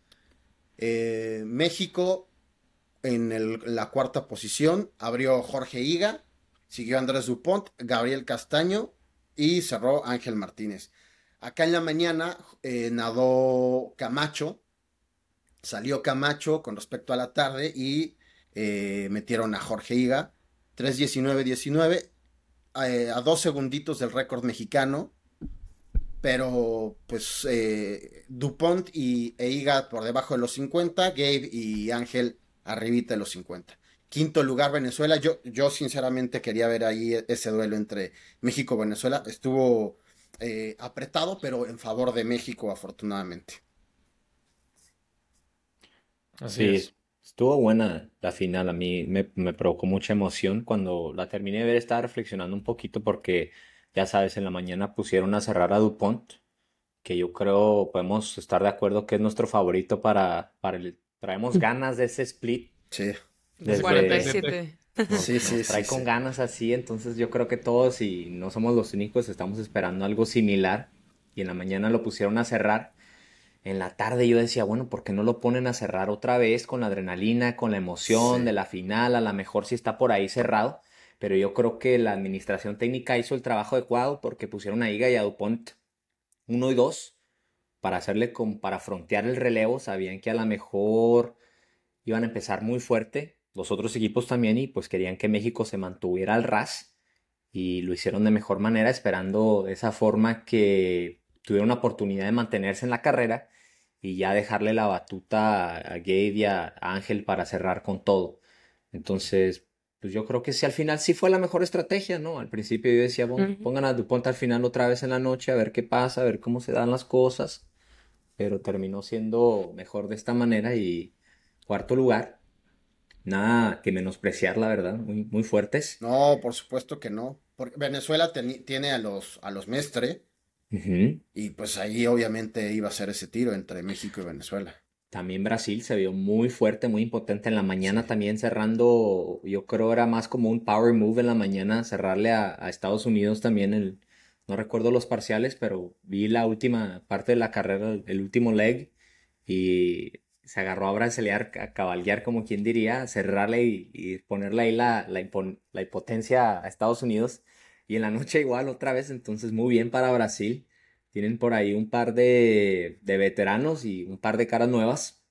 México en la cuarta posición, abrió Jorge Higa, siguió Andrés Dupont, Gabriel Castaño y cerró Ángel Martínez. Acá en la mañana nadó Camacho, salió Camacho con respecto a la tarde y metieron a Jorge Higa, 3:19.19, a 2 segunditos del récord mexicano, pero pues Dupont e Higa por debajo de los 50, Gabe y Ángel arribita de los 50. Quinto lugar Venezuela, yo sinceramente quería ver ahí ese duelo entre México y Venezuela, estuvo apretado, pero en favor de México afortunadamente. Así Sí, es. estuvo buena la final. A mí me provocó mucha emoción. Cuando la terminé de ver, estaba reflexionando un poquito porque, ya sabes, en la mañana pusieron a cerrar a Dupont, que yo creo podemos estar de acuerdo que es nuestro favorito para el... Traemos ganas de ese split Sí, Desde desde, 47. 47. Sí, sí, Nos trae sí, con sí. ganas así, entonces yo creo que todos, y no somos los únicos, estamos esperando algo similar. Y en la mañana lo pusieron a cerrar. En la tarde yo decía, bueno, ¿por qué no lo ponen a cerrar otra vez con la adrenalina, con la emoción de Sí. la final? A lo mejor si está por ahí cerrado. Pero yo creo que la administración técnica hizo el trabajo adecuado porque pusieron a Iga y a Dupont uno y 2 para para frontear el relevo. Sabían que a lo mejor iban a empezar muy fuerte los otros equipos también y pues querían que México se mantuviera al ras y lo hicieron de mejor manera, esperando de esa forma que tuviera una oportunidad de mantenerse en la carrera y ya dejarle la batuta a Gabe y a Ángel para cerrar con todo. Entonces, pues yo creo que sí, al final sí fue la mejor estrategia, ¿no? Al principio yo decía, bueno, Ujú. pongan a Dupont al final otra vez en la noche a ver qué pasa, a ver cómo se dan las cosas, pero terminó siendo mejor de esta manera y cuarto lugar, nada que menospreciar, la verdad, muy, muy fuertes. No, por supuesto que no. Porque Venezuela tiene a los Mestre Ujú. y pues ahí obviamente iba a ser ese tiro entre México y Venezuela. También Brasil se vio muy fuerte, muy impotente en la mañana Sí. también cerrando, yo creo era más como un power move en la mañana, cerrarle a Estados Unidos también no recuerdo los parciales, pero vi la última parte de la carrera, el último leg, y se agarró a bracelear, a cabalgar como quien diría, cerrarle y ponerle ahí la impotencia a Estados Unidos. Y en la noche igual otra vez, entonces muy bien para Brasil. Tienen por ahí un par de veteranos y un par de caras nuevas,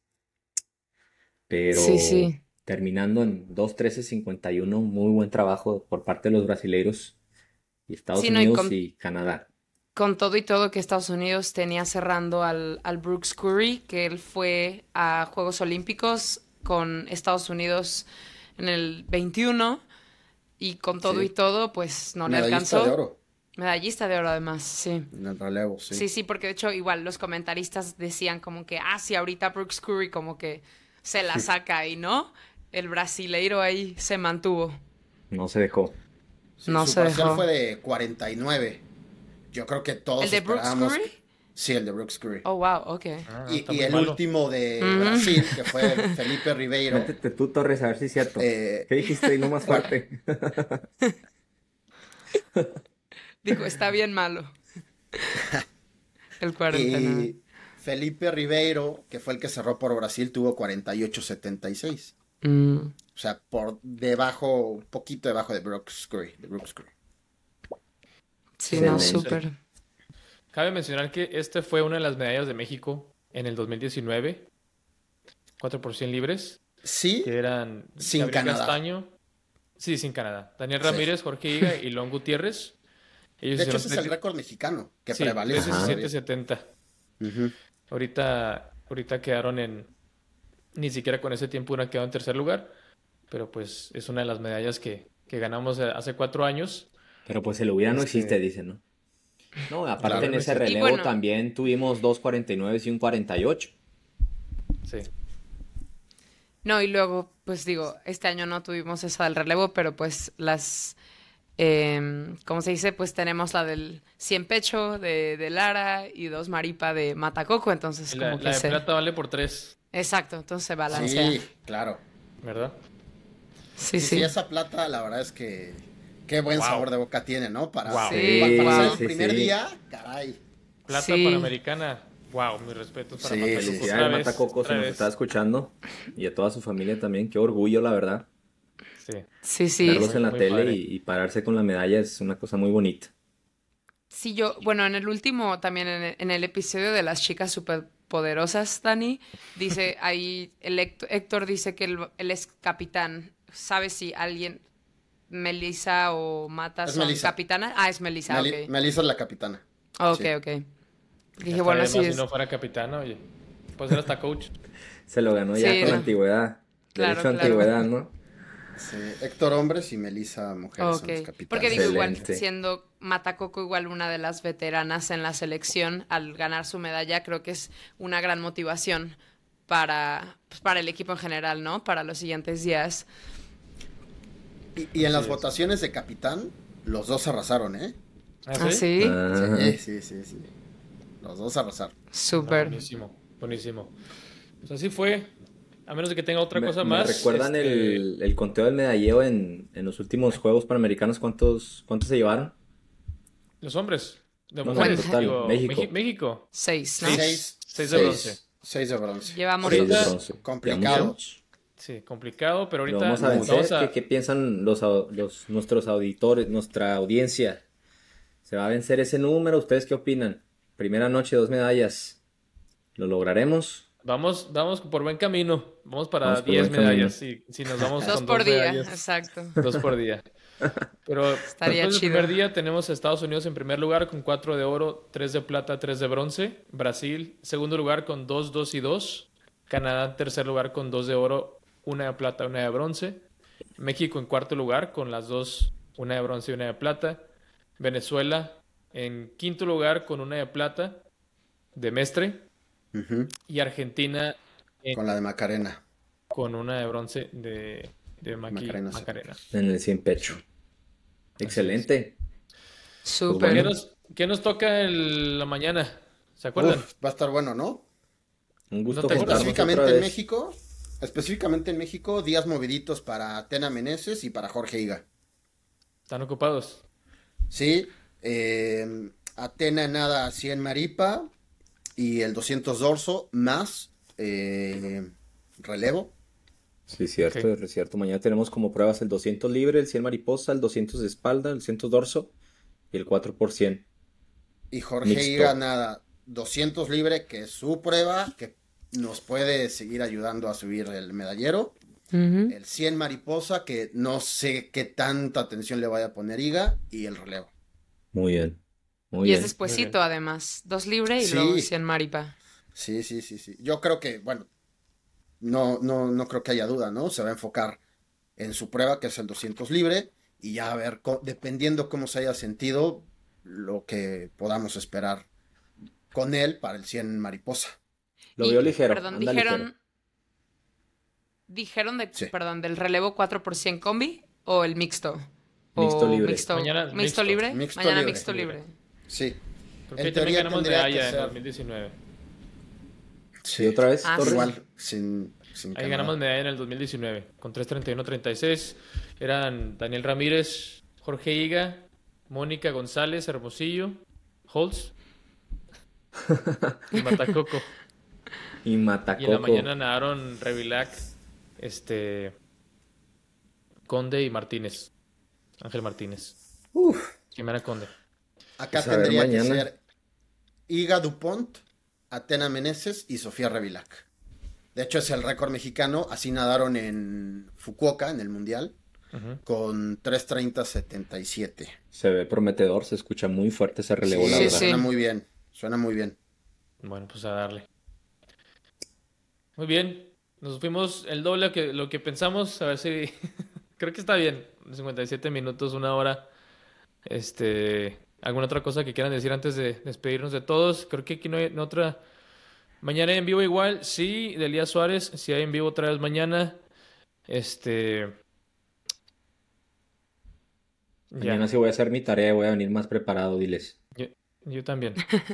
Sí, pero sí. terminando en 2:13:51, muy buen trabajo por parte de los brasileiros y Estados Sí, no, y Unidos y Canadá. con todo y todo que Estados Unidos tenía cerrando al Brooks Curry, que él fue a Juegos Olímpicos con Estados Unidos en el 21, y con todo y Sí. todo, pues no le Medallista de alcanzó. oro Medallista de oro además, sí. en el relevo, sí. Sí, sí, porque de hecho igual los comentaristas decían como que, ah, sí, ahorita Brooks Curry como que se la saca y no, el brasileiro ahí se mantuvo, No se dejó. Sí, no su se parcial dejó. fue de 49. Yo creo que ¿El todos de Brooks esperábamos Curry? que... Sí, el de Brooks Curry. Oh, wow, ok. Ah, no, está Y muy el malo. último de Mm. Brasil, que fue Felipe Ribeiro, Métete tú, Torres, a ver si es cierto. eh, ¿Qué dijiste? Dilo más cua- fuerte. Dijo, está bien malo el 49. y Felipe Ribeiro, que fue el que cerró por Brasil, tuvo 48.76. Mm. O sea, por debajo, un poquito debajo de Brooks Curry. De Brooks Curry. Sí, no, Excelente. súper. Cabe mencionar que este fue una de las medallas de México en el 2019, 4 por 100 libres, Sí, que eran sin Gabriel Canadá. Castaño, sí, sin Canadá, Daniel Sí. Ramírez, Jorge Higa y Lon Gutiérrez. Ellos De hecho, hicieron ese es el récord mexicano que sí, prevalece Ajá. 3:17:70. Ujú. Ahorita quedaron ni siquiera con ese tiempo una quedó en tercer lugar, pero pues es una de las medallas que ganamos hace 4 años. Pero pues el hubiera no existe, Este, dicen, ¿no? No, aparte Hubiera Claro. en no ese existe. Y relevo bueno, también tuvimos 2:49 y un 48. Sí. no, y luego, pues digo, este año no tuvimos esa del relevo, pero pues ¿cómo se dice? Pues tenemos la del 100 pecho de Lara y 2 maripa de Matacoco, entonces Y como la que de se... plata vale por 3, Exacto, entonces se balancea. Sí, claro. ¿verdad? Sí, Sí, sí, sí. esa plata, la verdad es que qué buen Wow. sabor de boca tiene, ¿no? Wow. Sí, Para ser wow. el Sí, primer sí. día, caray. Plata Sí. Panamericana. Wow, mis respetos para Sí, Matacoco. sí, sí. Felicidades, Otra vez, Matacoco, si otra nos vez. está escuchando. Y a toda su familia también. Qué orgullo, la verdad. Sí, Sí, sí. Verlos muy, en la muy tele padre. y pararse con la medalla es una cosa muy bonita. Sí, bueno, en el último, también en el episodio de las chicas superpoderosas, Dani, dice ahí, Héctor dice que él es capitán. ¿Sabes si alguien, Melissa o Mata Es son Melissa. capitanas? Ah, es Melissa, ok. Melissa es la capitana. Ok, Sí. ok. Ya Dije, bueno, estaría sí más si es. no fuera capitana, oye. Puede ser hasta coach. Se lo ganó ya Sí, con la no. antigüedad. Claro, Derecho a claro. antigüedad, ¿no? Sí. Héctor hombres y Melissa mujeres Ok, son los porque capitanes. digo igual, Excelente. siendo Matacoco igual una de las veteranas en la selección, al ganar su medalla, creo que es una gran motivación pues, para el equipo en general, ¿no? Para los siguientes días. Y en las Así es. votaciones de capitán, los dos arrasaron, ¿eh? ¿Ah, ¿Ah, sí? sí? Ah, Sí. Los dos arrasaron. No, Súper. buenísimo, buenísimo. Pues así fue. a menos de que tenga otra ¿Me, cosa me más. recuerdan el conteo del medallero en los últimos Juegos Panamericanos? ¿Cuántos se llevaron? Los hombres, de No, no, mujeres, total, digo, México. México, 6, ¿no? Seis, seis de bronce. seis de bronce. Llevamos 6 de Ahorita- bronce. Complicado. Llevamos 8. Sí, complicado, pero Lo ahorita vamos a vencer. vamos a... ¿Qué piensan nuestros auditores, nuestra audiencia? ¿Se va a vencer ese número? ¿Ustedes qué opinan? Primera noche, 2 medallas. ¿Lo lograremos? Vamos por buen camino. Vamos para Vamos por 10 buen camino. medallas. Si nos vamos 2 con por dos día, medallas. exacto. 2 por día. Pero Estaría después del chido. primer día tenemos a Estados Unidos en primer lugar con 4 de oro, 3 de plata, 3 de bronce. Brasil, segundo lugar con 2, 2 y 2. Canadá, tercer lugar con 2 de oro, 1 de plata, 1 de bronce. México en cuarto lugar con las 2, 1 de bronce y 1 de plata. Venezuela en quinto lugar con 1 de plata de Mestre. Ujú. Y Argentina Con la de Macarena. con 1 de bronce de Macarena, sí. Macarena. En el 100 pecho. Excelente. Súper. ¿Qué bueno. qué nos toca la mañana? ¿Se acuerdan? Uf, va a estar bueno, ¿no? Un gusto ¿No te acuerdas? juntarnos Específicamente otra en vez. México. Específicamente en México, días moviditos para Atena Meneses y para Jorge Higa. ¿Están ocupados? Sí, Atena nada 100 maripa y el 200 dorso más relevo. Sí, cierto, Ok. es cierto. Mañana tenemos como pruebas el 200 libre, el 100 mariposa, el 200 de espalda, el 200 dorso y el 4%. Y Jorge Mixto. Higa nada 200 libre, que es su prueba, que nos puede seguir ayudando a subir el medallero. Ujú. El 100 mariposa, que no sé qué tanta atención le vaya a poner Higa, y el relevo. Muy bien, muy Y es bien. despuesito, además. 2 libre y Sí. luego 100 maripa. Sí. Yo creo que, bueno, no creo que haya duda, ¿no? Se va a enfocar en su prueba, que es el 200 libre, y ya a ver, dependiendo cómo se haya sentido, lo que podamos esperar con él para el 100 mariposa. Lo Y, veo ligero, Perdón, anda ligero. dijeron Sí. perdón, del relevo 4% combi o el mixto. Mixto O libre. Mañana mixto mixto. libre. Mixto Mañana libre. mixto libre. Sí. Creo que En ahí también teoría ganamos tendría que medalla en ser 2019. ¿Y otra vez, Ah, Torres? Igual, sin Ahí Canadá. ganamos medalla en el 2019 con 3:31:36. Eran Daniel Ramírez, Jorge Higa, Mónica González, Hermosillo, Holtz y Matacoco. Y Y en la Matacoco. mañana nadaron Revilac, Conde y Martínez. Ángel Martínez. Uf. Jimena Conde. Acá Pues a ver tendría que mañana. ser Iga Dupont, Atena Meneses y Sofía Revillac. De hecho, es el récord mexicano. Así nadaron en Fukuoka, en el Mundial, Ujú. con 3:30:77. Se ve prometedor, se escucha muy fuerte ese relevo, la Sí, verdad. sí. Suena muy bien. Suena muy bien. Bueno, pues a darle. Muy bien. Nos fuimos el doble que lo que pensamos. A ver si... Creo que está bien. 57 minutos, 1 hora. ¿Alguna otra cosa que quieran decir antes de despedirnos de todos? Creo que aquí no hay otra. Mañana hay en vivo igual. Sí, de Elías Suárez. Sí hay en vivo otra vez mañana. Ya. Mañana sí voy a hacer mi tarea, voy a venir más preparado, diles. Yo también.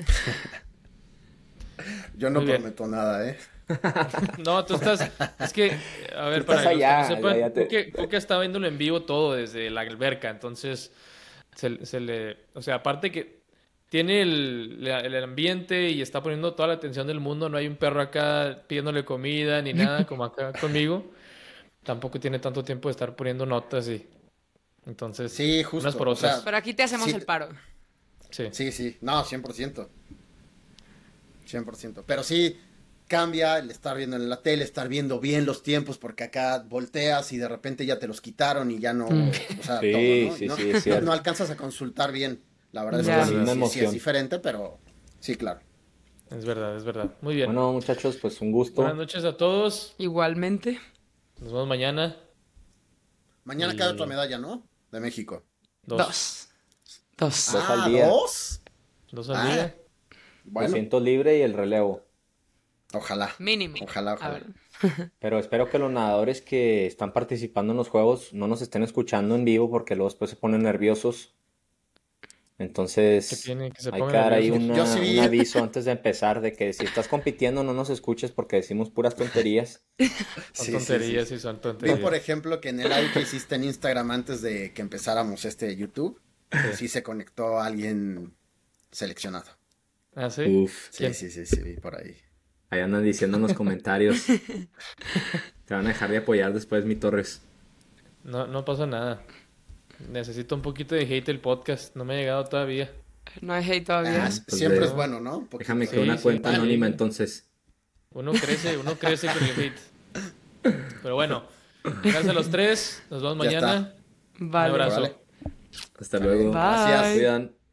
Yo no Muy bien. prometo nada, ¿eh? No, tú estás. Es que, a ver, Tú estás para los que allá, no sepan, ya te- Coque está viéndolo en vivo todo desde la alberca. Entonces, se le. O sea, aparte que tiene el ambiente y está poniendo toda la atención del mundo, no hay un perro acá pidiéndole comida ni nada como acá conmigo. Tampoco tiene tanto tiempo de estar poniendo notas y. Entonces, Sí, justo. unas por O otras. sea, Pero aquí te hacemos Sí. el paro. Sí. sí. No, 100%. 100%. Pero sí cambia el estar viendo en la tele, estar viendo bien los tiempos, porque acá volteas y de repente ya te los quitaron y ya no. O sea, Sí, todo, ¿no? sí, No- sí, es no, cierto. no alcanzas a consultar bien. La verdad es Ya. que sí, Una sí emoción. es diferente, pero sí, claro. Es verdad, es verdad. Muy bien. Bueno, muchachos, pues un gusto. Buenas noches a todos. Igualmente. Nos vemos mañana. Mañana Y- queda otra medalla, ¿no? De México. Dos. Dos. Dos al día. ¿Dos? Dos al Ah, día. Bueno, 200 libre y el relevo. ojalá. Mínimo. Ojalá, A ojalá. ver. Pero espero que los nadadores que están participando en los juegos no nos estén escuchando en vivo porque luego después se ponen nerviosos. Entonces, que se hay pongan que dar ahí nerviosos. Yo sí vi- un aviso antes de empezar de que si estás compitiendo no nos escuches porque decimos puras tonterías. Son Sí, tonterías, sí. sí, son Vi, tonterías. por ejemplo, que en el live que hiciste en Instagram antes de que empezáramos este YouTube, sí se conectó alguien seleccionado. ¿Ah, sí? Uf, Sí, ¿Quién? sí, vi por ahí. ahí andan diciendo en los comentarios. Te van a dejar de apoyar después, mi Torres. No pasa nada. Necesito un poquito de hate el podcast. No me ha llegado todavía. No hay hate todavía. pues Siempre de- es bueno, ¿no? Un poquito. Déjame que Sí, una sí, cuenta vale. anónima entonces. Uno crece con el hate. Pero bueno, gracias a los tres. Nos vemos Ya mañana. Un Vale. abrazo. Vale. Hasta luego. Bye. Gracias. Cuidan.